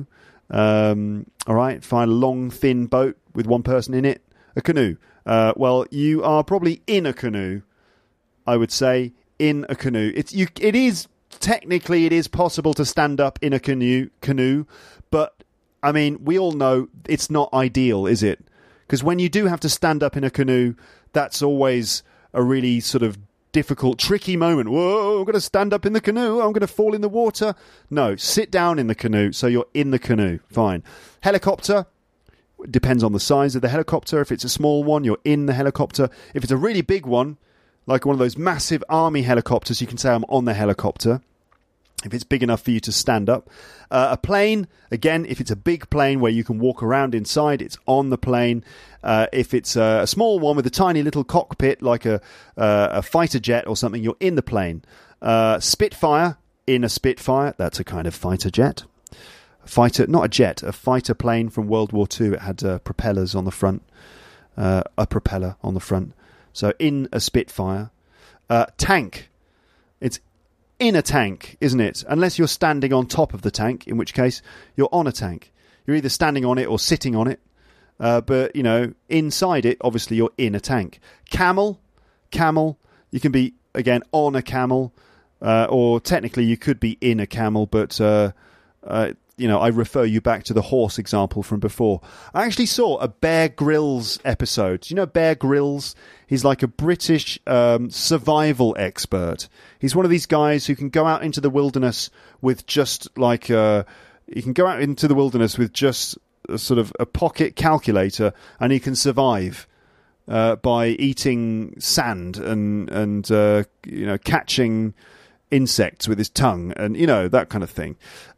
All right, fine, a long, thin boat with one person in it. A canoe. Well, you are probably in a canoe, I would say, in a canoe. It is technically possible to stand up in a canoe, but I mean, we all know it's not ideal, is it? Because when you do have to stand up in a canoe, that's always a really sort of difficult, tricky moment. Whoa, I'm going to stand up in the canoe. I'm going to fall in the water. No, sit down in the canoe so you're in the canoe. Fine. Helicopter. Depends on the size of the helicopter. If it's a small one, you're in the helicopter. If it's a really big one, like one of those massive army helicopters, you can say I'm on the helicopter. If it's big enough for you to stand up. A plane, again, if it's a big plane where you can walk around inside, it's on the plane. If it's a small one with a tiny little cockpit, like a fighter jet or something, you're in the plane. Spitfire, in a Spitfire, that's a kind of fighter jet. Fighter, not a jet, a fighter plane from World War II. It had propellers on the front, a propeller on the front. So in a Spitfire. Tank, it's in a tank, isn't it? Unless you're standing on top of the tank, in which case you're on a tank. You're either standing on it or sitting on it. But, you know, inside it, obviously you're in a tank. Camel, you can be, again, on a camel. Or technically you could be in a camel, but, you know, I refer you back to the horse example from before. I actually saw a Bear Grylls episode. Do you know Bear Grylls? He's like a British survival expert. He's one of these guys who can go out into the wilderness with just like he can go out into the wilderness with just a sort of a pocket calculator, and he can survive by eating sand and you know, catching insects with his tongue and, you know, that kind of thing.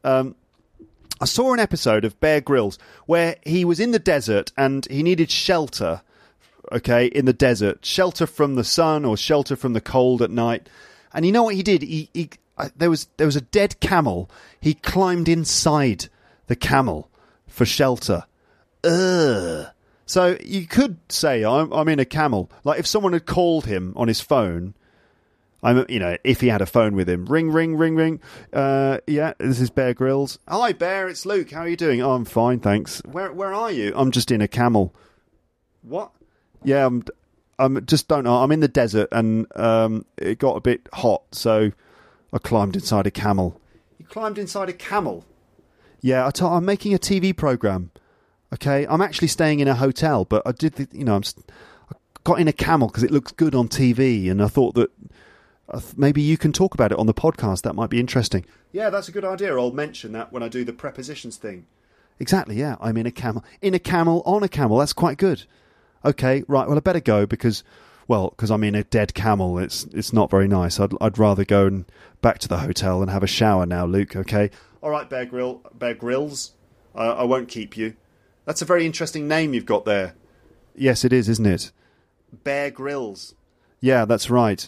I saw an episode of Bear Grylls where he was in the desert and he needed shelter. Okay, in the desert, shelter from the sun or shelter from the cold at night. And you know what he did? There was a dead camel. He climbed inside the camel for shelter. So you could say I'm in a camel. Like if someone had called him on his phone, you know, if he had a phone with him, ring, ring, ring, ring. Yeah, this is Bear Grylls. Hi, Bear. It's Luke. How are you doing? Oh, I'm fine, thanks. Where are you? I'm just in a camel. What? Yeah, I'm just don't know. I'm in the desert and it got a bit hot, so I climbed inside a camel. You climbed inside a camel? Yeah, I'm making a TV program. Okay, I'm actually staying in a hotel, but I did, I got in a camel because it looks good on TV, and I thought that maybe you can talk about it on the podcast. That might be interesting. Yeah, that's a good idea. I'll mention that when I do the prepositions thing. Exactly. Yeah, I'm in a camel, on a camel. That's quite good. Okay, right, well, I better go because I'm in a dead camel. It's not very nice. I'd rather go and back to the hotel and have a shower now, Luke, okay? All right, Bear Grylls, I won't keep you. That's a very interesting name you've got there. Yes, it is, isn't it? Bear Grylls. Yeah, that's right.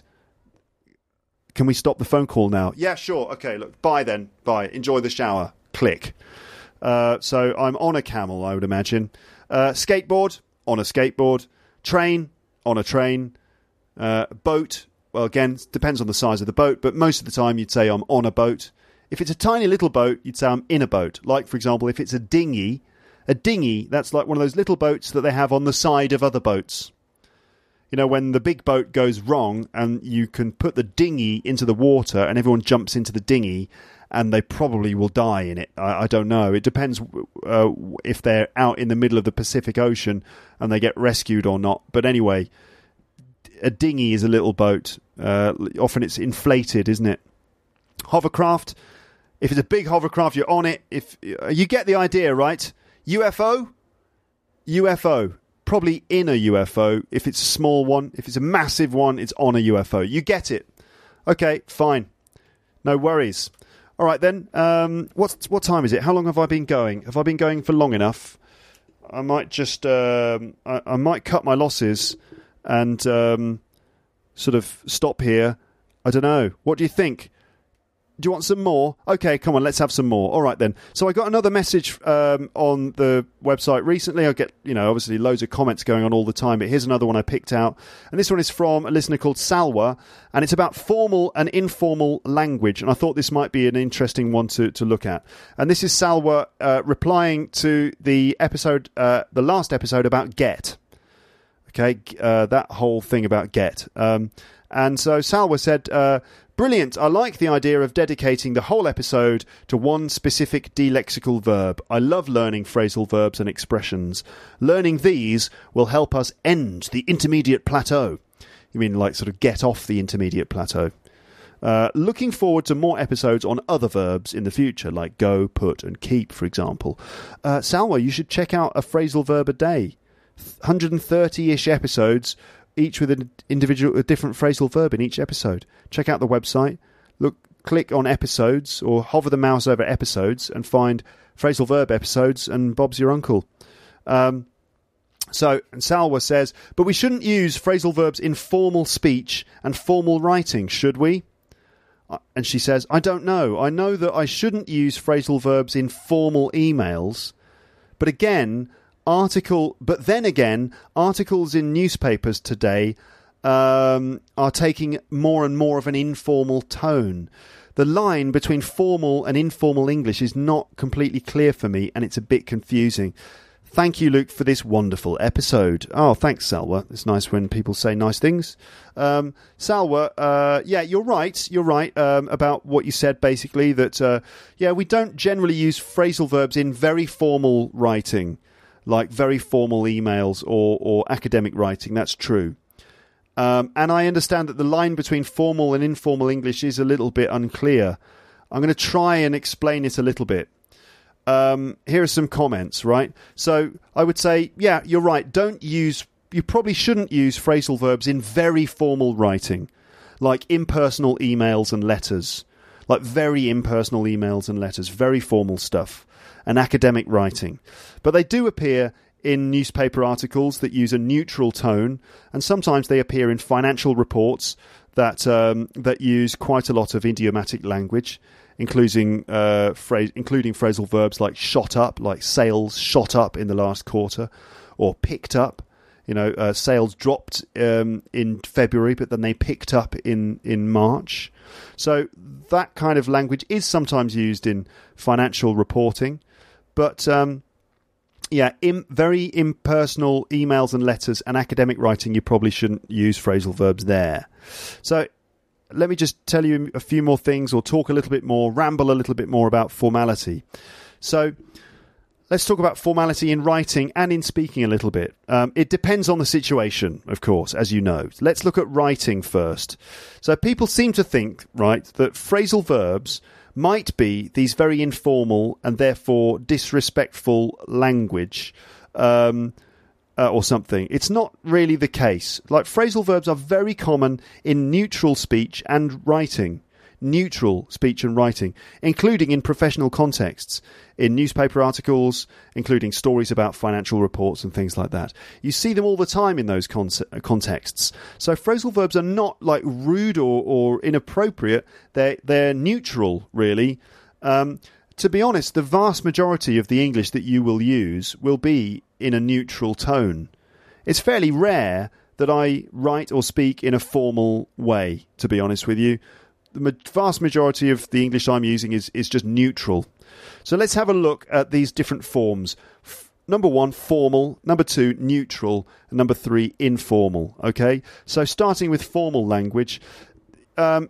Can we stop the phone call now? Yeah, sure. Okay, look, bye then. Bye. Enjoy the shower. Click. So I'm on a camel, I would imagine. Skateboard. On a skateboard. Train, on a train. Boat, well, again, depends on the size of the boat, but most of the time you'd say I'm on a boat. If it's a tiny little boat, you'd say I'm in a boat. Like, for example, if it's a dinghy, that's like one of those little boats that they have on the side of other boats. You know, when the big boat goes wrong and you can put the dinghy into the water and everyone jumps into the dinghy, and they probably will die in it. I don't know. It depends if they're out in the middle of the Pacific Ocean and they get rescued or not. But anyway, a dinghy is a little boat. Often it's inflated, isn't it? Hovercraft. If it's a big hovercraft, you're on it. If you get the idea, right? UFO. Probably in a UFO. If it's a small one, if it's a massive one, it's on a UFO. You get it. Okay, fine. No worries. All right, then. What time is it? How long have I been going? Have I been going for long enough? I might just... I might cut my losses and sort of stop here. I don't know. What do you think? Do you want some more? Okay, come on, let's have some more. All right, then. So I got another message on the website recently. I get, obviously loads of comments going on all the time, but here's another one I picked out. And this one is from a listener called Salwa, and it's about formal and informal language. And I thought this might be an interesting one to look at. And this is Salwa replying to the last episode about get. Okay, that whole thing about get. And so Salwa said, brilliant. I like the idea of dedicating the whole episode to one specific delexical verb. I love learning phrasal verbs and expressions. Learning these will help us end the intermediate plateau. You mean like sort of get off the intermediate plateau? Looking forward to more episodes on other verbs in the future, like go, put, and keep, for example. Salwa, you should check out a phrasal verb a day. 130-ish episodes, each with a different phrasal verb in each episode. Check out the website. Click on episodes or hover the mouse over episodes and find phrasal verb episodes, and Bob's your uncle. And Salwa says, but we shouldn't use phrasal verbs in formal speech and formal writing, should we? And she says, I don't know. I know that I shouldn't use phrasal verbs in formal emails, but then again, articles in newspapers today are taking more and more of an informal tone. The line between formal and informal English is not completely clear for me, and it's a bit confusing. Thank you, Luke, for this wonderful episode. Oh, thanks, Salwa. It's nice when people say nice things. Salwa, you're right. You're right about what you said, basically, that, we don't generally use phrasal verbs in very formal writing, like very formal emails or academic writing. That's true. And I understand that the line between formal and informal English is a little bit unclear. I'm going to try and explain it a little bit. Here are some comments, right? So I would say, yeah, you're right. You probably shouldn't use phrasal verbs in very formal writing, like impersonal emails and letters, like very impersonal emails and letters, very formal stuff, and academic writing. But they do appear in newspaper articles that use a neutral tone, and sometimes they appear in financial reports that use quite a lot of idiomatic language, including phrasal verbs like shot up, like sales shot up in the last quarter, or picked up. Sales dropped in February, but then they picked up in March. So that kind of language is sometimes used in financial reporting. But, very impersonal emails and letters and academic writing, you probably shouldn't use phrasal verbs there. So let me just tell you a few more things, or talk a little bit more, ramble a little bit more about formality. So let's talk about formality in writing and in speaking a little bit. It depends on the situation, of course, as you know. Let's look at writing first. So people seem to think, right, that phrasal verbs might be these very informal and therefore disrespectful language or something. It's not really the case. Like, phrasal verbs are very common in neutral speech and writing. Neutral speech and writing, including in professional contexts, in newspaper articles, including stories about financial reports and things like that. You see them all the time in those contexts. So phrasal verbs are not like rude or inappropriate. They're neutral, really. To be honest, the vast majority of the English that you will use will be in a neutral tone. It's fairly rare that I write or speak in a formal way, to be honest with you. The vast majority of the English I'm using is just neutral. So let's have a look at these different forms. Number 1, formal. Number 2, neutral. And number 3, informal. Okay? So starting with formal language, in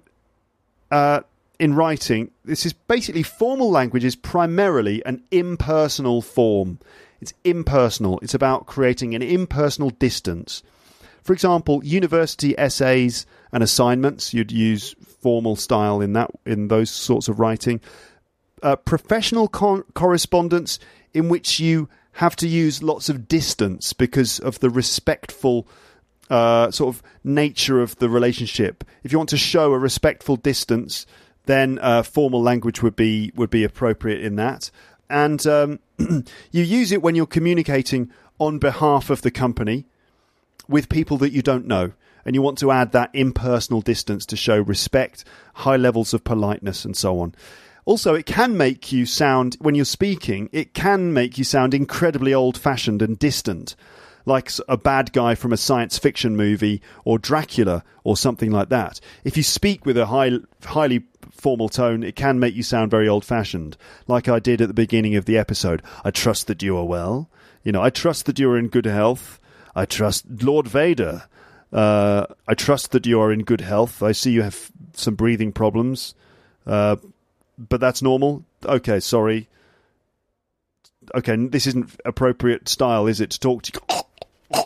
writing, this is basically, formal language is primarily an impersonal form. It's impersonal. It's about creating an impersonal distance. For example, university essays and assignments, you'd use formal style in those sorts of writing. Professional correspondence, in which you have to use lots of distance because of the respectful sort of nature of the relationship. If you want to show a respectful distance, then formal language would be appropriate in that. And you use it when you're communicating on behalf of the company. with people that you don't know. And you want to add that impersonal distance to show respect, high levels of politeness, and so on. Also, it can make you sound, when you're speaking, it can make you sound incredibly old-fashioned and distant, like a bad guy from a science fiction movie or Dracula or something like that. If you speak with a highly formal tone, it can make you sound very old-fashioned, like I did at the beginning of the episode. I trust that you are well. I trust that you are in good health. I trust Lord Vader. I trust that you are in good health. I see you have some breathing problems. But that's normal? Okay, sorry. Okay, this isn't appropriate style, is it, to talk to you?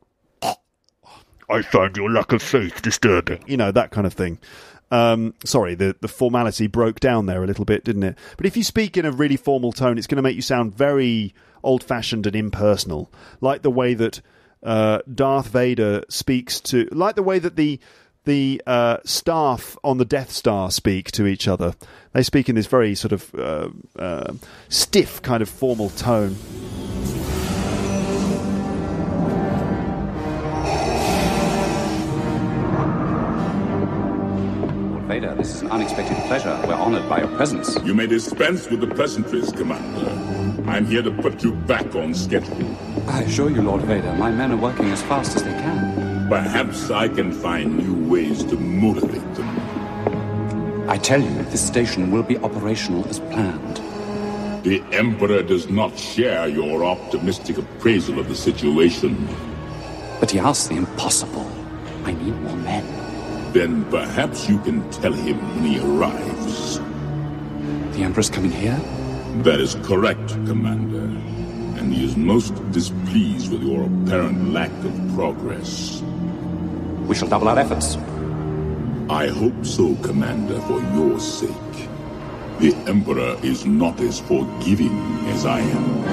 I find your lack of faith disturbing. That kind of thing. Sorry, the formality broke down there a little bit, didn't it? But if you speak in a really formal tone, it's going to make you sound very old-fashioned and impersonal, like the way that Darth Vader speaks to... Like the way that the staff on the Death Star speak to each other. They speak in this very sort of stiff kind of formal tone. Lord Vader, this is an unexpected pleasure. We're honored by your presence. You may dispense with the pleasantries, Commander. I'm here to put you back on schedule. I assure you, Lord Vader, my men are working as fast as they can. Perhaps I can find new ways to motivate them. I tell you, this station will be operational as planned. The Emperor does not share your optimistic appraisal of the situation. But he asks the impossible. I need more men. Then perhaps you can tell him when he arrives. The Emperor's coming here? That is correct, Commander. And he is most displeased with your apparent lack of progress. We shall double our efforts. I hope so, Commander, for your sake. The Emperor is not as forgiving as I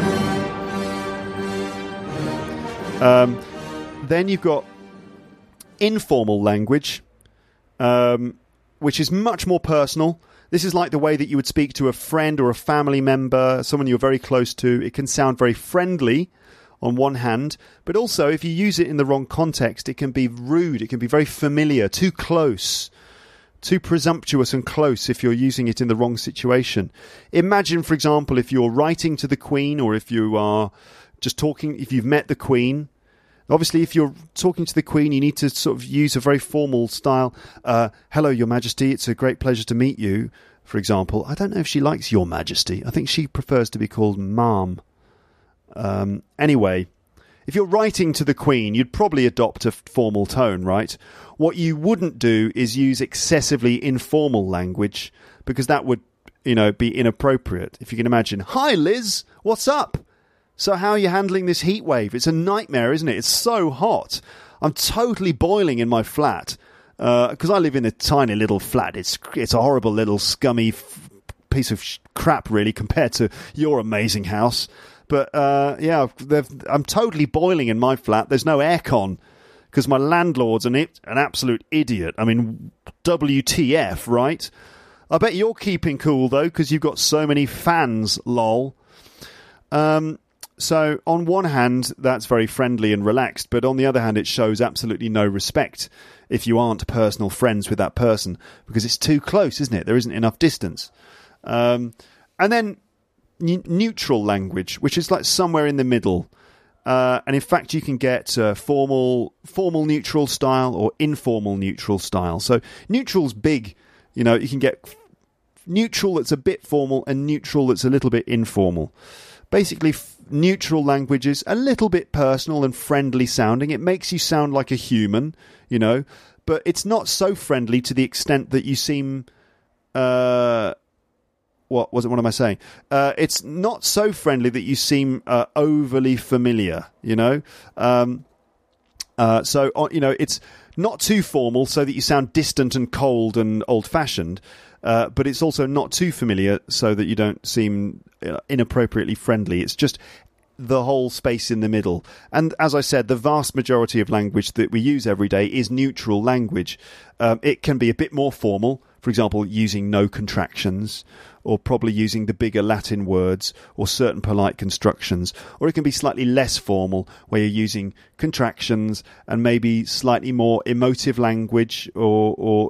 am. Then you've got informal language, which is much more personal. This is like the way that you would speak to a friend or a family member, someone you're very close to. It can sound very friendly on one hand, but also if you use it in the wrong context, it can be rude, it can be very familiar, too close, too presumptuous and close if you're using it in the wrong situation. Imagine, for example, if you're writing to the Queen, or if you are just talking, if you've met the Queen. Obviously, if you're talking to the Queen, you need to sort of use a very formal style. Hello, Your Majesty, it's a great pleasure to meet you, for example. I don't know if she likes Your Majesty. I think she prefers to be called Ma'am. Anyway, if you're writing to the Queen, you'd probably adopt a formal tone, right? What you wouldn't do is use excessively informal language, because that would, be inappropriate. If you can imagine, hi Liz, what's up? So how are you handling this heat wave? It's a nightmare, isn't it? It's so hot. I'm totally boiling in my flat, because I live in a tiny little flat. It's a horrible little scummy piece of crap, really, compared to your amazing house. But, I'm totally boiling in my flat. There's no aircon because my landlord's an absolute idiot. I mean, WTF, right? I bet you're keeping cool, though, because you've got so many fans, lol. So, on one hand, that's very friendly and relaxed, but on the other hand, it shows absolutely no respect if you aren't personal friends with that person, because it's too close, isn't it? There isn't enough distance. And then neutral language, which is like somewhere in the middle. And in fact, you can get formal neutral style or informal neutral style. So neutral's big. You can get neutral that's a bit formal and neutral that's a little bit informal. Basically, neutral language is a little bit personal and friendly sounding. It makes you sound like a human, but it's not so friendly to the extent that you seem... What am I saying? It's not so friendly that you seem overly familiar, it's not too formal so that you sound distant and cold and old-fashioned, but it's also not too familiar so that you don't seem inappropriately friendly. It's just the whole space in the middle. And as I said, the vast majority of language that we use every day is neutral language. It can be a bit more formal, for example, using no contractions, or probably using the bigger Latin words or certain polite constructions. Or it can be slightly less formal, where you're using contractions and maybe slightly more emotive language or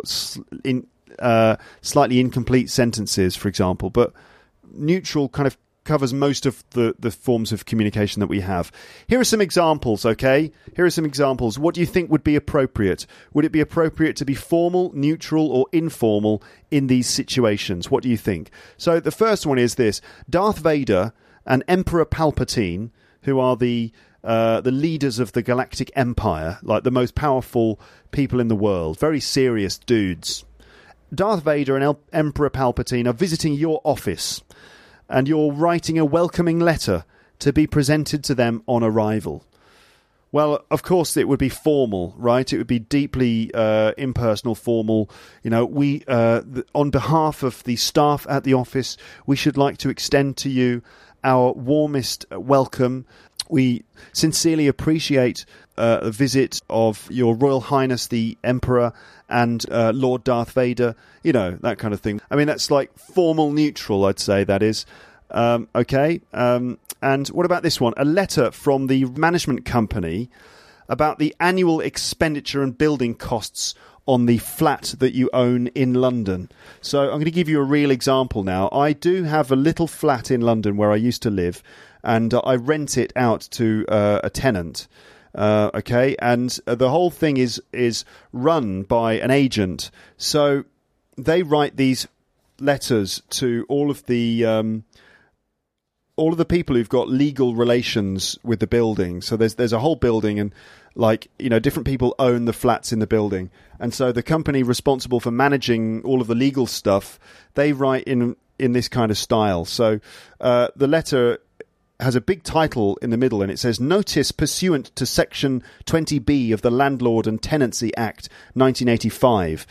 slightly incomplete sentences, for example. But neutral kind of covers most of the forms of communication that we have. Here are some examples, okay? Here are some examples. What do you think would be appropriate? Would it be appropriate to be formal, neutral, or informal in these situations? What do you think? So the first one is this. Darth Vader and Emperor Palpatine, who are the leaders of the Galactic Empire, like the most powerful people in the world, very serious dudes. Darth Vader and Emperor Palpatine are visiting your office, and you're writing a welcoming letter to be presented to them on arrival. Well, of course, it would be formal, right? It would be deeply impersonal, formal. You know, we, on behalf of the staff at the office, we should like to extend to you our warmest welcome. We sincerely appreciate the visit of Your Royal Highness the Emperor and Lord Darth Vader, you know, that kind of thing. I mean, that's like formal neutral, I'd say, that is. Okay. And what about this one? A letter from the management company about the annual expenditure and building costs on the flat that you own in London. So I'm going to give you a real example now. I do have a little flat in London where I used to live, and I rent it out to a tenant. Okay, and the whole thing is run by an agent. So they write these letters to all of the people who've got legal relations with the building. So there's a whole building, and like, you know, different people own the flats in the building, and so the company responsible for managing all of the legal stuff, they write in this kind of style. So the letter has a big title in the middle, and it says, "Notice pursuant to Section 20B of the Landlord and Tenancy Act 1985."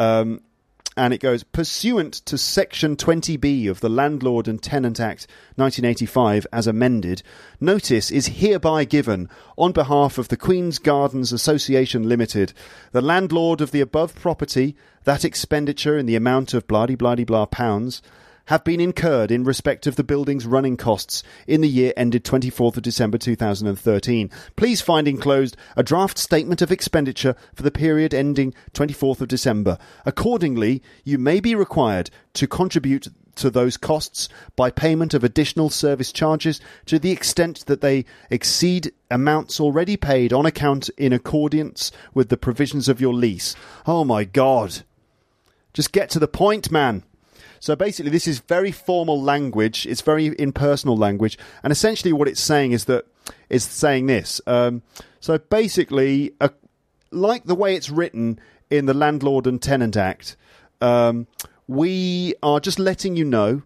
And it goes, "Pursuant to Section 20B of the Landlord and Tenant Act 1985 as amended, notice is hereby given on behalf of the Queen's Gardens Association Limited, the landlord of the above property, that expenditure in the amount of blah-de-blah-de-blah pounds have been incurred in respect of the building's running costs in the year ended 24th of December 2013. Please find enclosed a draft statement of expenditure for the period ending 24th of December. Accordingly, you may be required to contribute to those costs by payment of additional service charges to the extent that they exceed amounts already paid on account in accordance with the provisions of your lease." Oh my God. Just get to the point, man. So basically, this is very formal language. It's very impersonal language. And essentially what it's saying is saying this. So basically, like the way it's written in the Landlord and Tenant Act, we are just letting you know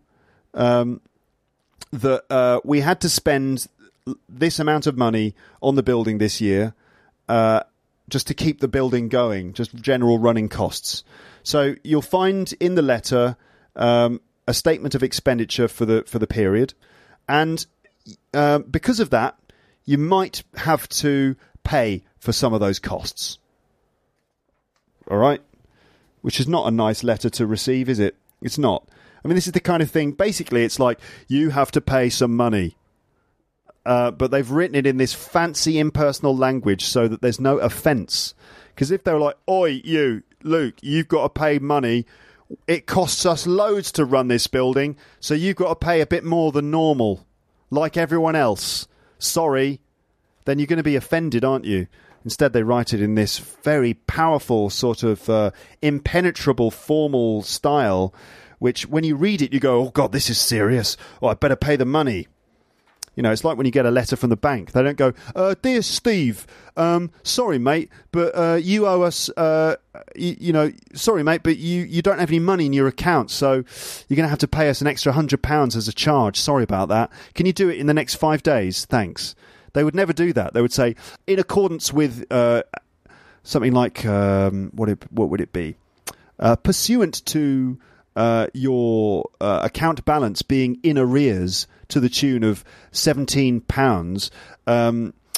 that we had to spend this amount of money on the building this year just to keep the building going, just general running costs. So you'll find in the letter a statement of expenditure for the period, and because of that, you might have to pay for some of those costs. All right, which is not a nice letter to receive, is it? It's not. I mean, this is the kind of thing. Basically, it's like you have to pay some money, but they've written it in this fancy impersonal language so that there's no offence. Because if they were like, "Oi, you, Luke, you've got to pay money. It costs us loads to run this building, so you've got to pay a bit more than normal, like everyone else. Sorry." Then you're going to be offended, aren't you? Instead, they write it in this very powerful, sort of impenetrable, formal style, which when you read it, you go, "Oh, God, this is serious. Oh, I better pay the money." You know, it's like when you get a letter from the bank. They don't go, "Dear Steve, sorry, mate, but you owe us, sorry, mate, but you don't have any money in your account, so you're going to have to pay us an extra £100 as a charge. Sorry about that. Can you do it in the next 5 days? Thanks." They would never do that. They would say, in accordance with something like, what would it be? Pursuant to your account balance being in arrears to the tune of £17,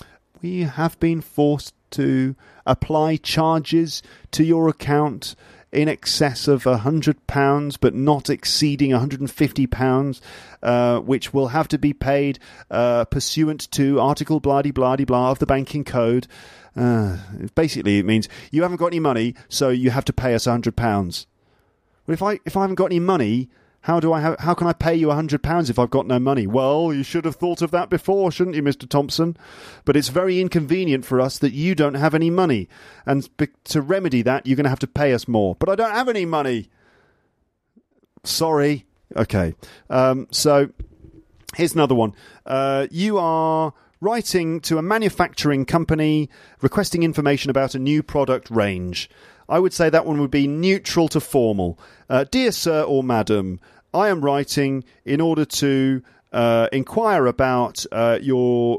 we have been forced to apply charges to your account in excess of £100, but not exceeding £150, which will have to be paid pursuant to Article blah-de-blah-de-blah of the Banking Code. Basically, it means you haven't got any money, so you have to pay us £100. Well, if I haven't got any money, how can I pay you £100 if I've got no money? Well, you should have thought of that before, shouldn't you, Mr. Thompson? But it's very inconvenient for us that you don't have any money. And to remedy that, you're going to have to pay us more. But I don't have any money. Sorry. Okay. So here's another one. You are writing to a manufacturing company requesting information about a new product range. I would say that one would be neutral to formal. Dear sir or madam, I am writing in order to inquire about your...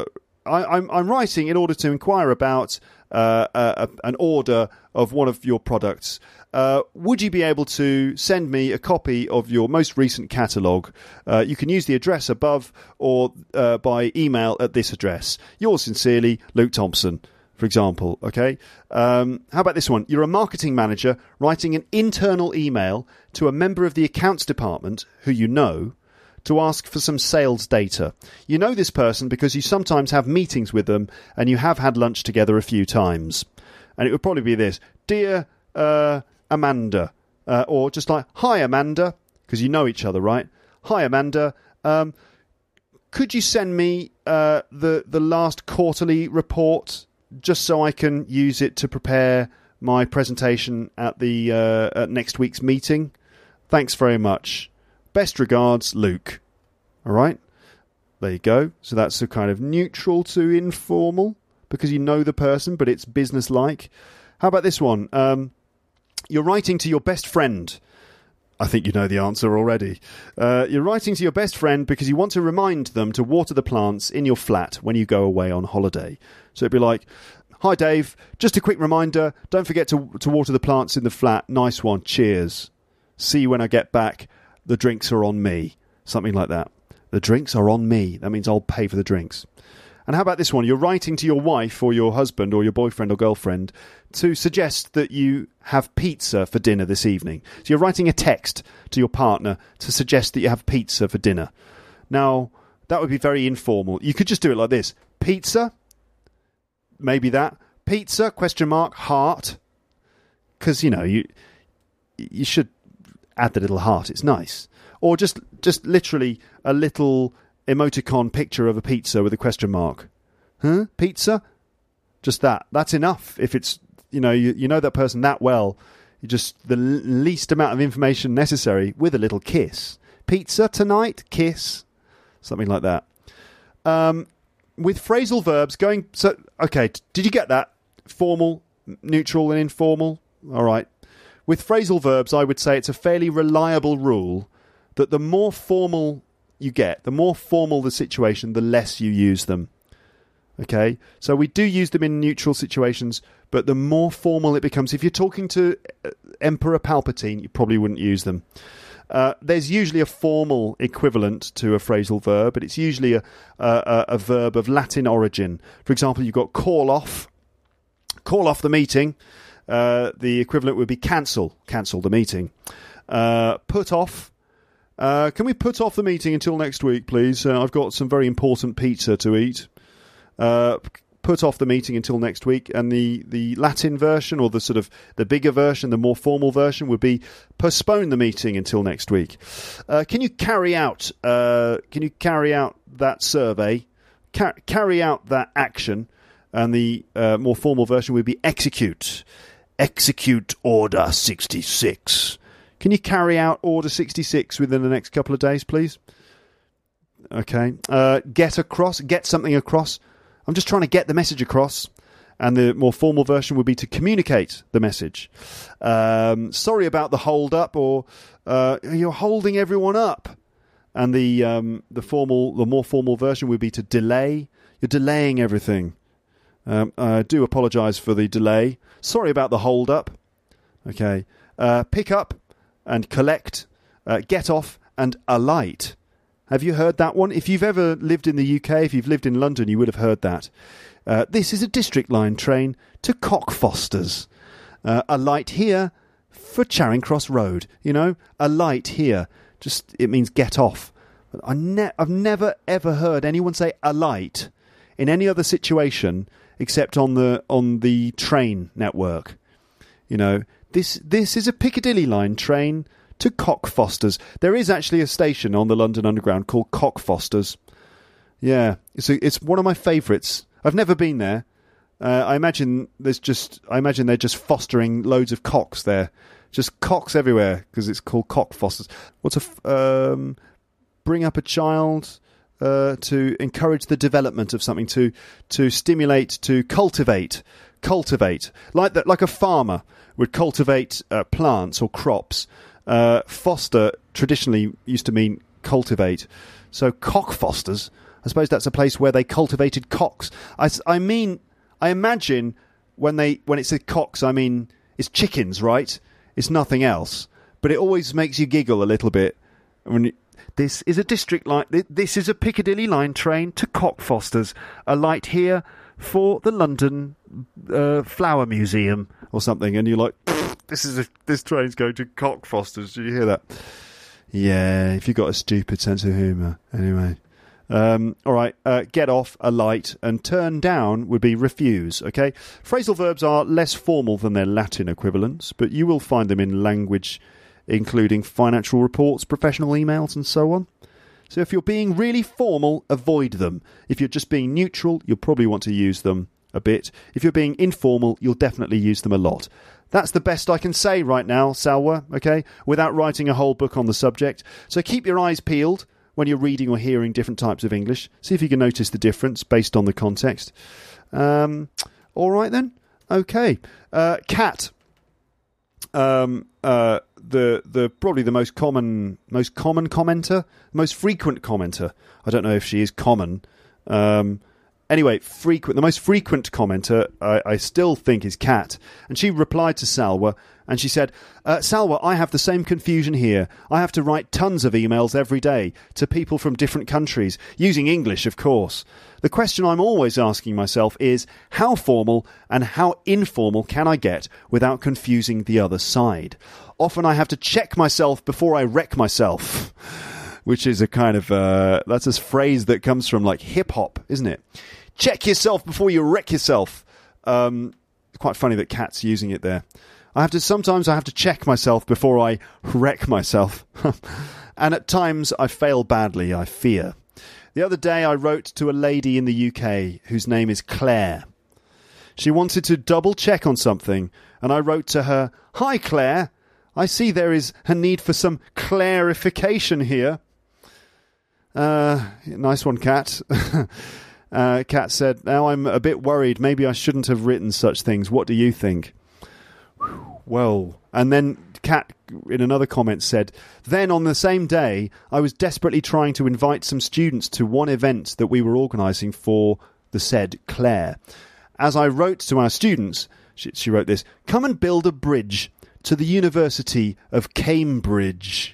I'm writing in order to inquire about an order of one of your products. Would you be able to send me a copy of your most recent catalogue? You can use the address above or by email at this address. Yours sincerely, Luke Thompson. For example, okay? How about this one? You're a marketing manager writing an internal email to a member of the accounts department who you know to ask for some sales data. You know this person because you sometimes have meetings with them and you have had lunch together a few times. And it would probably be this: Dear Amanda, or just like, hi Amanda, because you know each other, right? Hi Amanda, could you send me the last quarterly report just so I can use it to prepare my presentation at the at next week's meeting? Thanks very much. Best regards, Luke. All right? There you go. So that's a kind of neutral to informal, because you know the person, but it's business-like. How about this one? You're writing to your best friend. I think you know the answer already. You're writing to your best friend because you want to remind them to water the plants in your flat when you go away on holiday. So it'd be like, hi Dave, just a quick reminder, don't forget to water the plants in the flat. Nice one, cheers. See you when I get back. The drinks are on me. Something like that. The drinks are on me. That means I'll pay for the drinks. And how about this one? You're writing to your wife or your husband or your boyfriend or girlfriend to suggest that you have pizza for dinner this evening. So you're writing a text to your partner to suggest that you have pizza for dinner. Now, that would be very informal. You could just do it like this. Pizza? Maybe that. Pizza, ? Heart. Because, you know, you should add the little heart. It's nice. Or just literally a little emoticon picture of a pizza with a question mark. Huh? Pizza? Just that. That's enough. If it's, you know that person that well, you just the least amount of information necessary with a little kiss. Pizza tonight? Kiss. Something like that. With phrasal verbs going... So, okay, did you get that? Formal, neutral and informal? All right. With phrasal verbs, I would say it's a fairly reliable rule that the more formal you get, the more formal the situation, the less you use them. Okay? So we do use them in neutral situations, but the more formal it becomes, if you're talking to Emperor Palpatine, you probably wouldn't use them. There's usually a formal equivalent to a phrasal verb, but it's usually a verb of Latin origin. For example, you've got call off the meeting. The equivalent would be cancel the meeting. Put off. Can we put off the meeting until next week, please? I've got some very important pizza to eat. Put off the meeting until next week. And the Latin version, or the sort of the bigger version, the more formal version, would be postpone the meeting until next week. Can you carry out that survey? Carry out that action. And the more formal version would be execute. Execute Order 66. Can you carry out Order 66 within the next couple of days, please? Okay. Get something across. I'm just trying to get the message across. And the more formal version would be to communicate the message. Sorry about the hold-up, or you're holding everyone up. And the more formal version would be to delay. You're delaying everything. I do apologise for the delay. Sorry about the hold-up. Okay. Pick up and collect, get off and alight. Have you heard that one? If you've ever lived in the UK, if you've lived in London, you would have heard that. This is a District Line train to Cockfosters. Alight here for Charing Cross Road. You know, a light here, just it means get off. But I've never ever heard anyone say a light in any other situation except on the train network. You know, this is a Piccadilly line train to Cockfosters. There is actually a station on the London Underground called Cockfosters. Yeah, it's one of my favourites. I've never been there. I imagine they're just fostering loads of cocks there, just cocks everywhere because it's called Cockfosters. What's bring up a child to encourage the development of something, to stimulate, to cultivate like that, like a farmer would cultivate plants or crops. Foster traditionally used to mean cultivate, so Cockfosters, I suppose that's a place where they cultivated cocks. I imagine when it says cocks, I mean it's chickens, right? It's nothing else, but it always makes you giggle a little bit when this is a district line. This is a Piccadilly line train to Cockfosters. A light here for the London Flower Museum or something, and you're like, this train's going to Cockfosters. Did you hear that? Yeah, if you've got a stupid sense of humour. Anyway. All right, get off, a light, and turn down would be refuse, okay? Phrasal verbs are less formal than their Latin equivalents, but you will find them in language including financial reports, professional emails, and so on. So if you're being really formal, avoid them. If you're just being neutral, you'll probably want to use them a bit. If you're being informal, you'll definitely use them a lot. That's the best I can say right now, Salwa, okay, without writing a whole book on the subject. So keep your eyes peeled when you're reading or hearing different types of English. See if you can notice the difference based on the context. All right then. Okay. Cat. The probably the most common commenter, most frequent commenter. I don't know if she is common. Anyway, the most frequent commenter I still think is Kat, and she replied to Salwa, and she said, Salwa, I have the same confusion here. I have to write tons of emails every day to people from different countries, using English, of course. The question I'm always asking myself is, how formal and how informal can I get without confusing the other side? Often I have to check myself before I wreck myself, which is a kind of, that's a phrase that comes from like hip-hop, isn't it? Check yourself before you wreck yourself. Quite funny that Kat's using it there. Sometimes I have to check myself before I wreck myself. And at times I fail badly, I fear. The other day I wrote to a lady in the UK whose name is Claire. She wanted to double check on something, and I wrote to her, Hi Claire, I see there is a need for some clarification here. Nice one, Kat. Kat said, now I'm a bit worried. Maybe I shouldn't have written such things. What do you think? Well, and then Kat, in another comment, said, then on the same day, I was desperately trying to invite some students to one event that we were organising for the said Claire. As I wrote to our students, she wrote this, come and build a bridge to the University of Cambridge.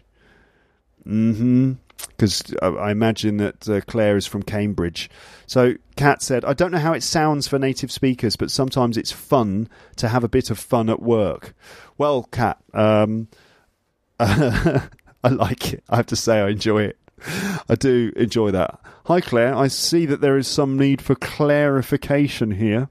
Because I imagine that Claire is from Cambridge. So Kat said, I don't know how it sounds for native speakers, but sometimes it's fun to have a bit of fun at work. Well, Kat, I like it. I have to say I enjoy it. I do enjoy that. Hi, Claire. I see that there is some need for clarification here.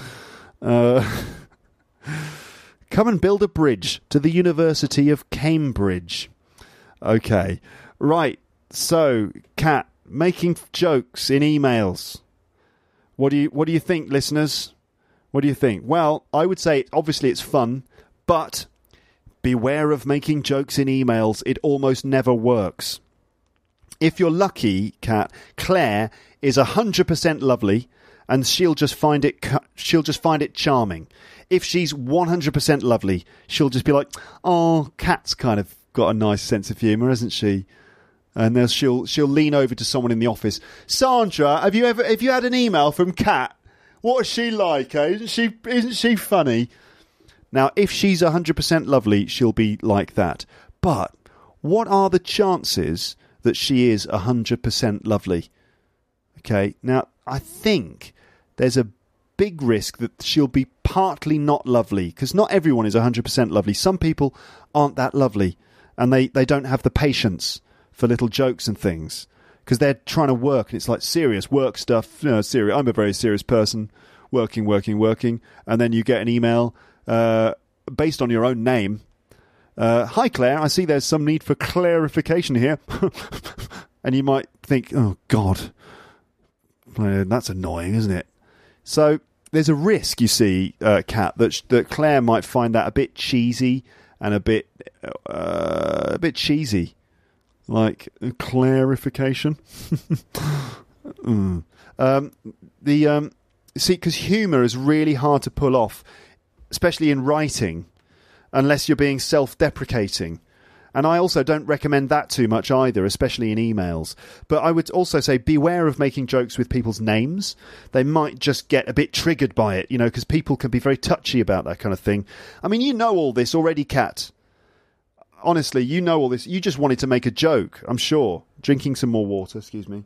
Come and build a bridge to the University of Cambridge. Okay. Right. So, Kat, making jokes in emails. What do you think, listeners? What do you think? Well, I would say obviously it's fun, but beware of making jokes in emails. It almost never works. If you're lucky, Kat, Claire is 100% lovely, and she'll just find it charming. If she's 100% lovely, she'll just be like, "Oh, Kat's kind of got a nice sense of humour, hasn't she?" And then she'll lean over to someone in the office. Sandra, have you had an email from Kat? What is she like? Eh? Isn't she funny? Now, if she's 100% lovely, she'll be like that. But what are the chances that she is 100% lovely? Okay. Now, I think there's a big risk that she'll be partly not lovely, because not everyone is 100% lovely. Some people aren't that lovely, and they don't have the patience for little jokes and things, because they're trying to work, and it's like serious work stuff. Serious. I'm a very serious person, working, and then you get an email based on your own name. Hi, Claire. I see there's some need for clarification here. And you might think, oh, God, that's annoying, isn't it? So there's a risk, you see, Kat, that Claire might find that a bit cheesy and a bit cheesy. Like, clarification. See, because humour is really hard to pull off, especially in writing, unless you're being self-deprecating. And I also don't recommend that too much either, especially in emails. But I would also say beware of making jokes with people's names. They might just get a bit triggered by it, because people can be very touchy about that kind of thing. I mean, you know all this already, Kat. Honestly, you know all this. You just wanted to make a joke, I'm sure. Drinking some more water, excuse me.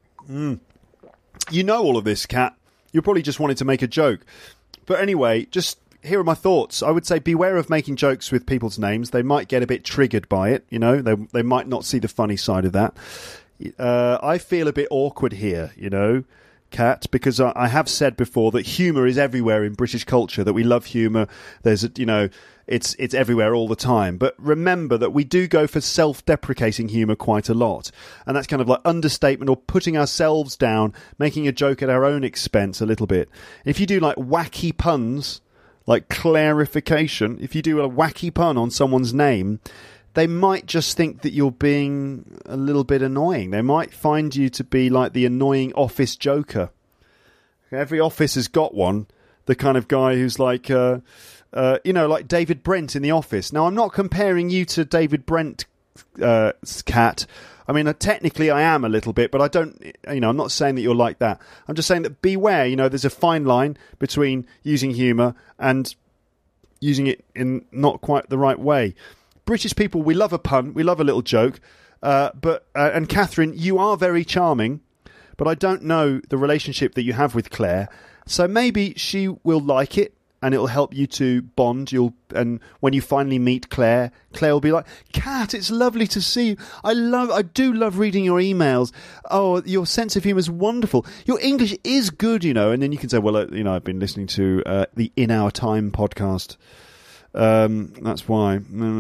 You know all of this, Kat. You probably just wanted to make a joke. But anyway, just... here are my thoughts. I would say beware of making jokes with people's names. They might get a bit triggered by it, They might not see the funny side of that. I feel a bit awkward here, Kat, because I have said before that humour is everywhere in British culture, that we love humour. There's, it's everywhere all the time. But remember that we do go for self-deprecating humour quite a lot. And that's kind of like understatement or putting ourselves down, making a joke at our own expense a little bit. If you do like wacky puns... like clarification, if you do a wacky pun on someone's name, they might just think that you're being a little bit annoying. They might find you to be like the annoying office joker. Every office has got one. The kind of guy who's like, like David Brent in The Office. Now, I'm not comparing you to David Brent, Kat. I mean, technically I am a little bit, but I don't, I'm not saying that you're like that. I'm just saying that beware, there's a fine line between using humour and using it in not quite the right way. British people, we love a pun, we love a little joke, and Catherine, you are very charming, but I don't know the relationship that you have with Claire, so maybe she will like it, and it'll help you to bond. And when you finally meet Claire will be like, Kat, it's lovely to see you. I do love reading your emails. Oh, your sense of humour is wonderful. Your English is good, And then you can say, well, I've been listening to the In Our Time podcast. That's why.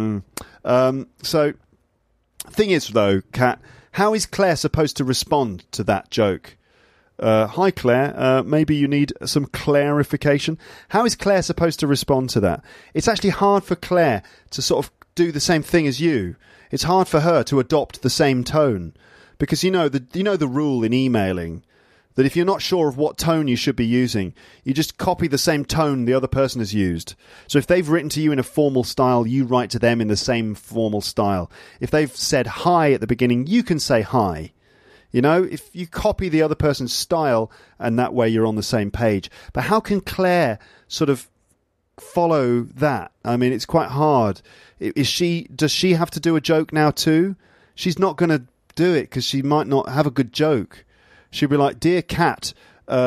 So, thing is, though, Kat, how is Claire supposed to respond to that joke? Hi, Claire. Maybe you need some clarification. How is Claire supposed to respond to that? It's actually hard for Claire to sort of do the same thing as you. It's hard for her to adopt the same tone, because the rule in emailing that if you're not sure of what tone you should be using, you just copy the same tone the other person has used. So if they've written to you in a formal style, you write to them in the same formal style. If they've said hi at the beginning, you can say hi. If you copy the other person's style, and that way you're on the same page. But how can Claire sort of follow that? I mean, it's quite hard. Does she have to do a joke now too? She's not going to do it because she might not have a good joke. She'll be like, Dear Kat,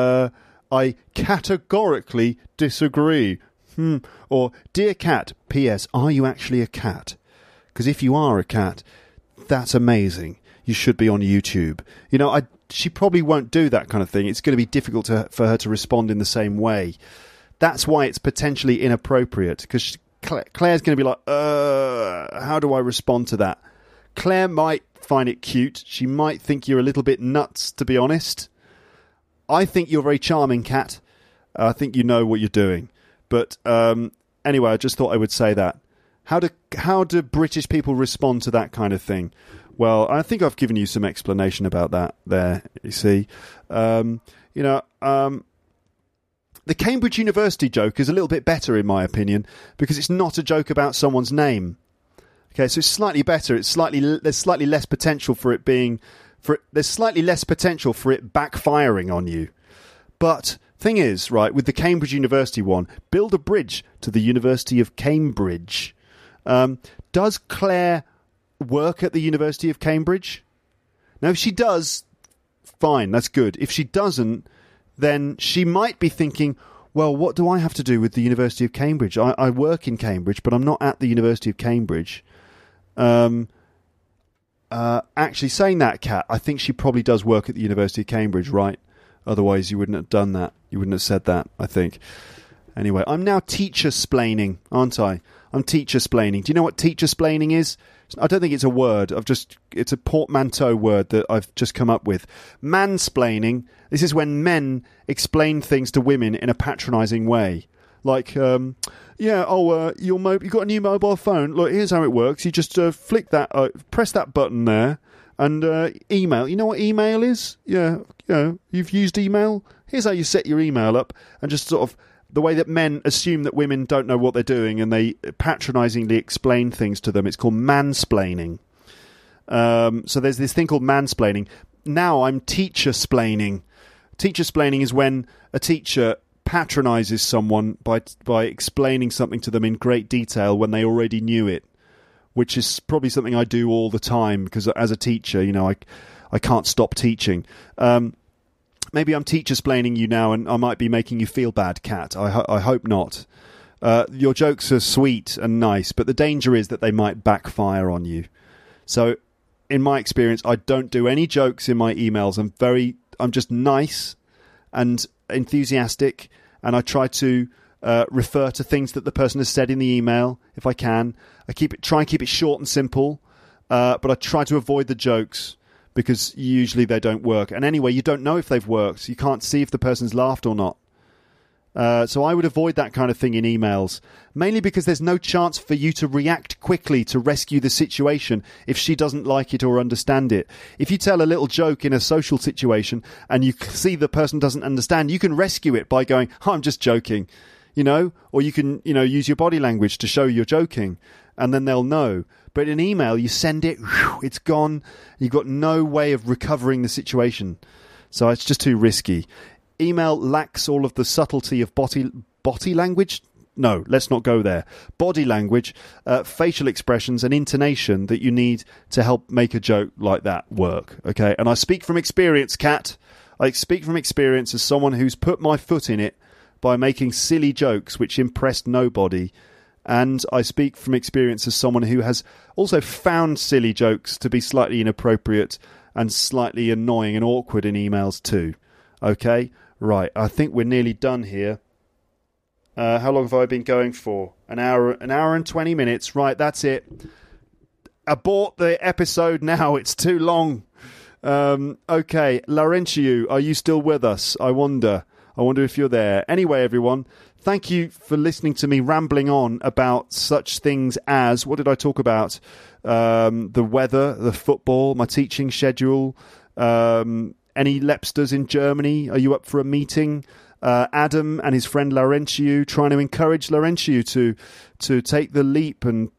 I categorically disagree. Or, Dear Kat, P.S., are you actually a cat? Because if you are a cat, that's amazing. You should be on YouTube. She probably won't do that kind of thing. It's going to be difficult for her to respond in the same way. That's why it's potentially inappropriate, because Claire's going to be like, how do I respond to that? Claire might find it cute. She might think you're a little bit nuts, to be honest. I think you're very charming, Kat. I think you know what you're doing. But anyway, I just thought I would say that. How do British people respond to that kind of thing? Well, I think I've given you some explanation about that there, you see. The Cambridge University joke is a little bit better, in my opinion, because it's not a joke about someone's name. Okay, so it's slightly better. There's slightly less potential for it there's slightly less potential for it backfiring on you. But thing is, right, with the Cambridge University one, build a bridge to the University of Cambridge. Does Claire work at the University of Cambridge? Now, if she does, fine, that's good. If she doesn't, then she might be thinking, well, what do I have to do with the University of Cambridge? I work in Cambridge, but I'm not at the University of Cambridge. Actually, saying that, Kat, I think she probably does work at the University of Cambridge, right? Otherwise, you wouldn't have done that. You wouldn't have said that, I think. Anyway, I'm now teacher-splaining, aren't I? I'm teacher-splaining. Do you know what teacher-splaining is? I don't think it's a word. It's a portmanteau word that I've just come up with. Mansplaining. This is when men explain things to women in a patronising way. Like, you got a new mobile phone. Look, here's how it works. You just flick that, press that button there, and email. You know what email is? Yeah, you've used email. Here's how you set your email up, and just sort of the way that men assume that women don't know what they're doing, and they patronisingly explain things to them. It's called mansplaining. So there's this thing called mansplaining. Now I'm teacher-splaining. Teacher-splaining is when a teacher patronises someone by explaining something to them in great detail when they already knew it, which is probably something I do all the time because as a teacher, I can't stop teaching. Maybe I'm teacher-splaining you now, and I might be making you feel bad, Kat. I hope not. Your jokes are sweet and nice, but the danger is that they might backfire on you. So, in my experience, I don't do any jokes in my emails. I'm just nice and enthusiastic, and I try to refer to things that the person has said in the email if I can. I try and keep it short and simple, but I try to avoid the jokes because usually they don't work. And anyway, you don't know if they've worked. You can't see if the person's laughed or not. So I would avoid that kind of thing in emails, mainly because there's no chance for you to react quickly to rescue the situation if she doesn't like it or understand it. If you tell a little joke in a social situation and you see the person doesn't understand, you can rescue it by going, oh, I'm just joking, or you can, use your body language to show you're joking, and then they'll know. But in email, you send it, it's gone, you've got no way of recovering the situation. So it's just too risky. Email lacks all of the subtlety of body language. No, let's not go there. Body language, facial expressions and intonation that you need to help make a joke like that work. Okay, and I speak from experience, Kat. I speak from experience as someone who's put my foot in it by making silly jokes which impressed nobody. And I speak from experience as someone who has also found silly jokes to be slightly inappropriate and slightly annoying and awkward in emails too. Okay? Right, I think we're nearly done here. How long have I been going for? An hour and 20 minutes. Right, that's it. Abort the episode now. It's too long. Okay, Laurentiu, are you still with us? I wonder if you're there. Anyway, everyone, thank you for listening to me rambling on about such things as, what did I talk about? The weather, the football, my teaching schedule, any Lepsters in Germany? Are you up for a meeting? Adam and his friend Laurentiu, trying to encourage Laurentiu to take the leap and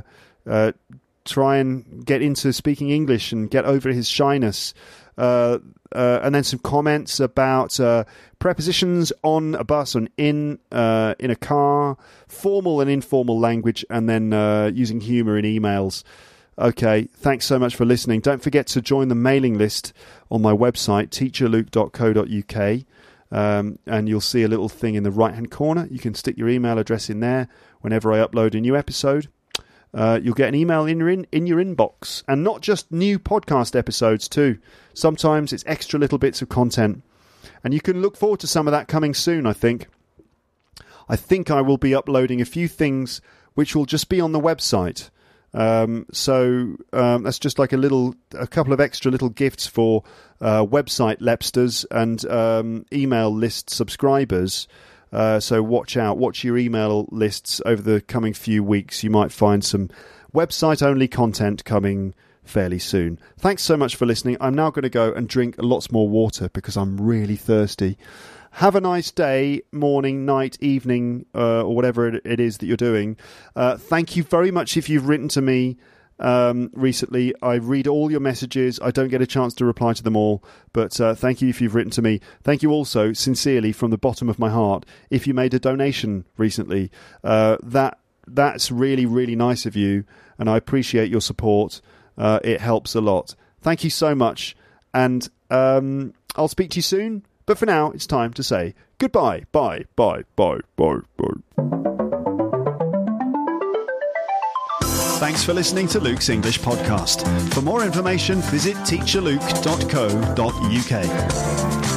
try and get into speaking English and get over his shyness. And then some comments about prepositions on a bus and in a car, formal and informal language, and then using humour in emails. Okay, thanks so much for listening. Don't forget to join the mailing list on my website, teacherluke.co.uk, and you'll see a little thing in the right-hand corner. You can stick your email address in there whenever I upload a new episode. You'll get an email in your inbox, and not just new podcast episodes too. Sometimes it's extra little bits of content, and you can look forward to some of that coming soon. I think I will be uploading a few things which will just be on the website. So that's just like a couple of extra little gifts for website Lepsters and email list subscribers. So watch your email lists over the coming few weeks. You might find some website-only content coming fairly soon. Thanks so much for listening. I'm now going to go and drink lots more water because I'm really thirsty. Have a nice day, morning, night, evening, or whatever it is that you're doing. Thank you very much if you've written to me recently. I read all your messages. I don't get a chance to reply to them all, but thank you if you've written to me. Thank you also, sincerely, from the bottom of my heart, if you made a donation recently. That's really, really nice of you, and I appreciate your support. It helps a lot. Thank you so much, and I'll speak to you soon. But for now, it's time to say goodbye. Bye, bye, bye, bye, bye. Thanks for listening to Luke's English Podcast. For more information, visit teacherluke.co.uk.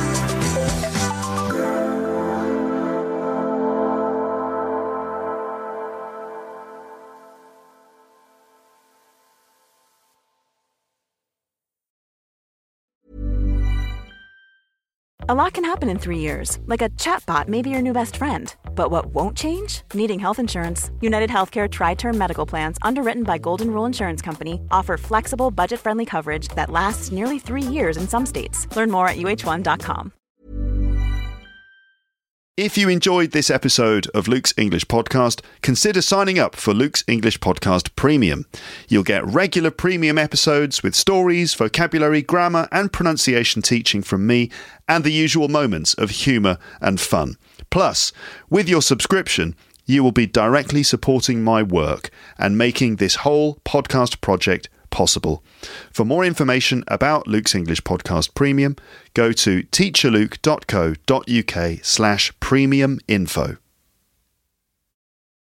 A lot can happen in 3 years, like a chatbot may be your new best friend. But what won't change? Needing health insurance. United Healthcare Tri-Term Medical Plans, underwritten by Golden Rule Insurance Company, offer flexible, budget-friendly coverage that lasts nearly 3 years in some states. Learn more at uh1.com. If you enjoyed this episode of Luke's English Podcast, consider signing up for Luke's English Podcast Premium. You'll get regular premium episodes with stories, vocabulary, grammar and pronunciation teaching from me and the usual moments of humour and fun. Plus, with your subscription, you will be directly supporting my work and making this whole podcast project possible. For more information about Luke's English Podcast Premium, go to teacherluke.co.uk/premium info.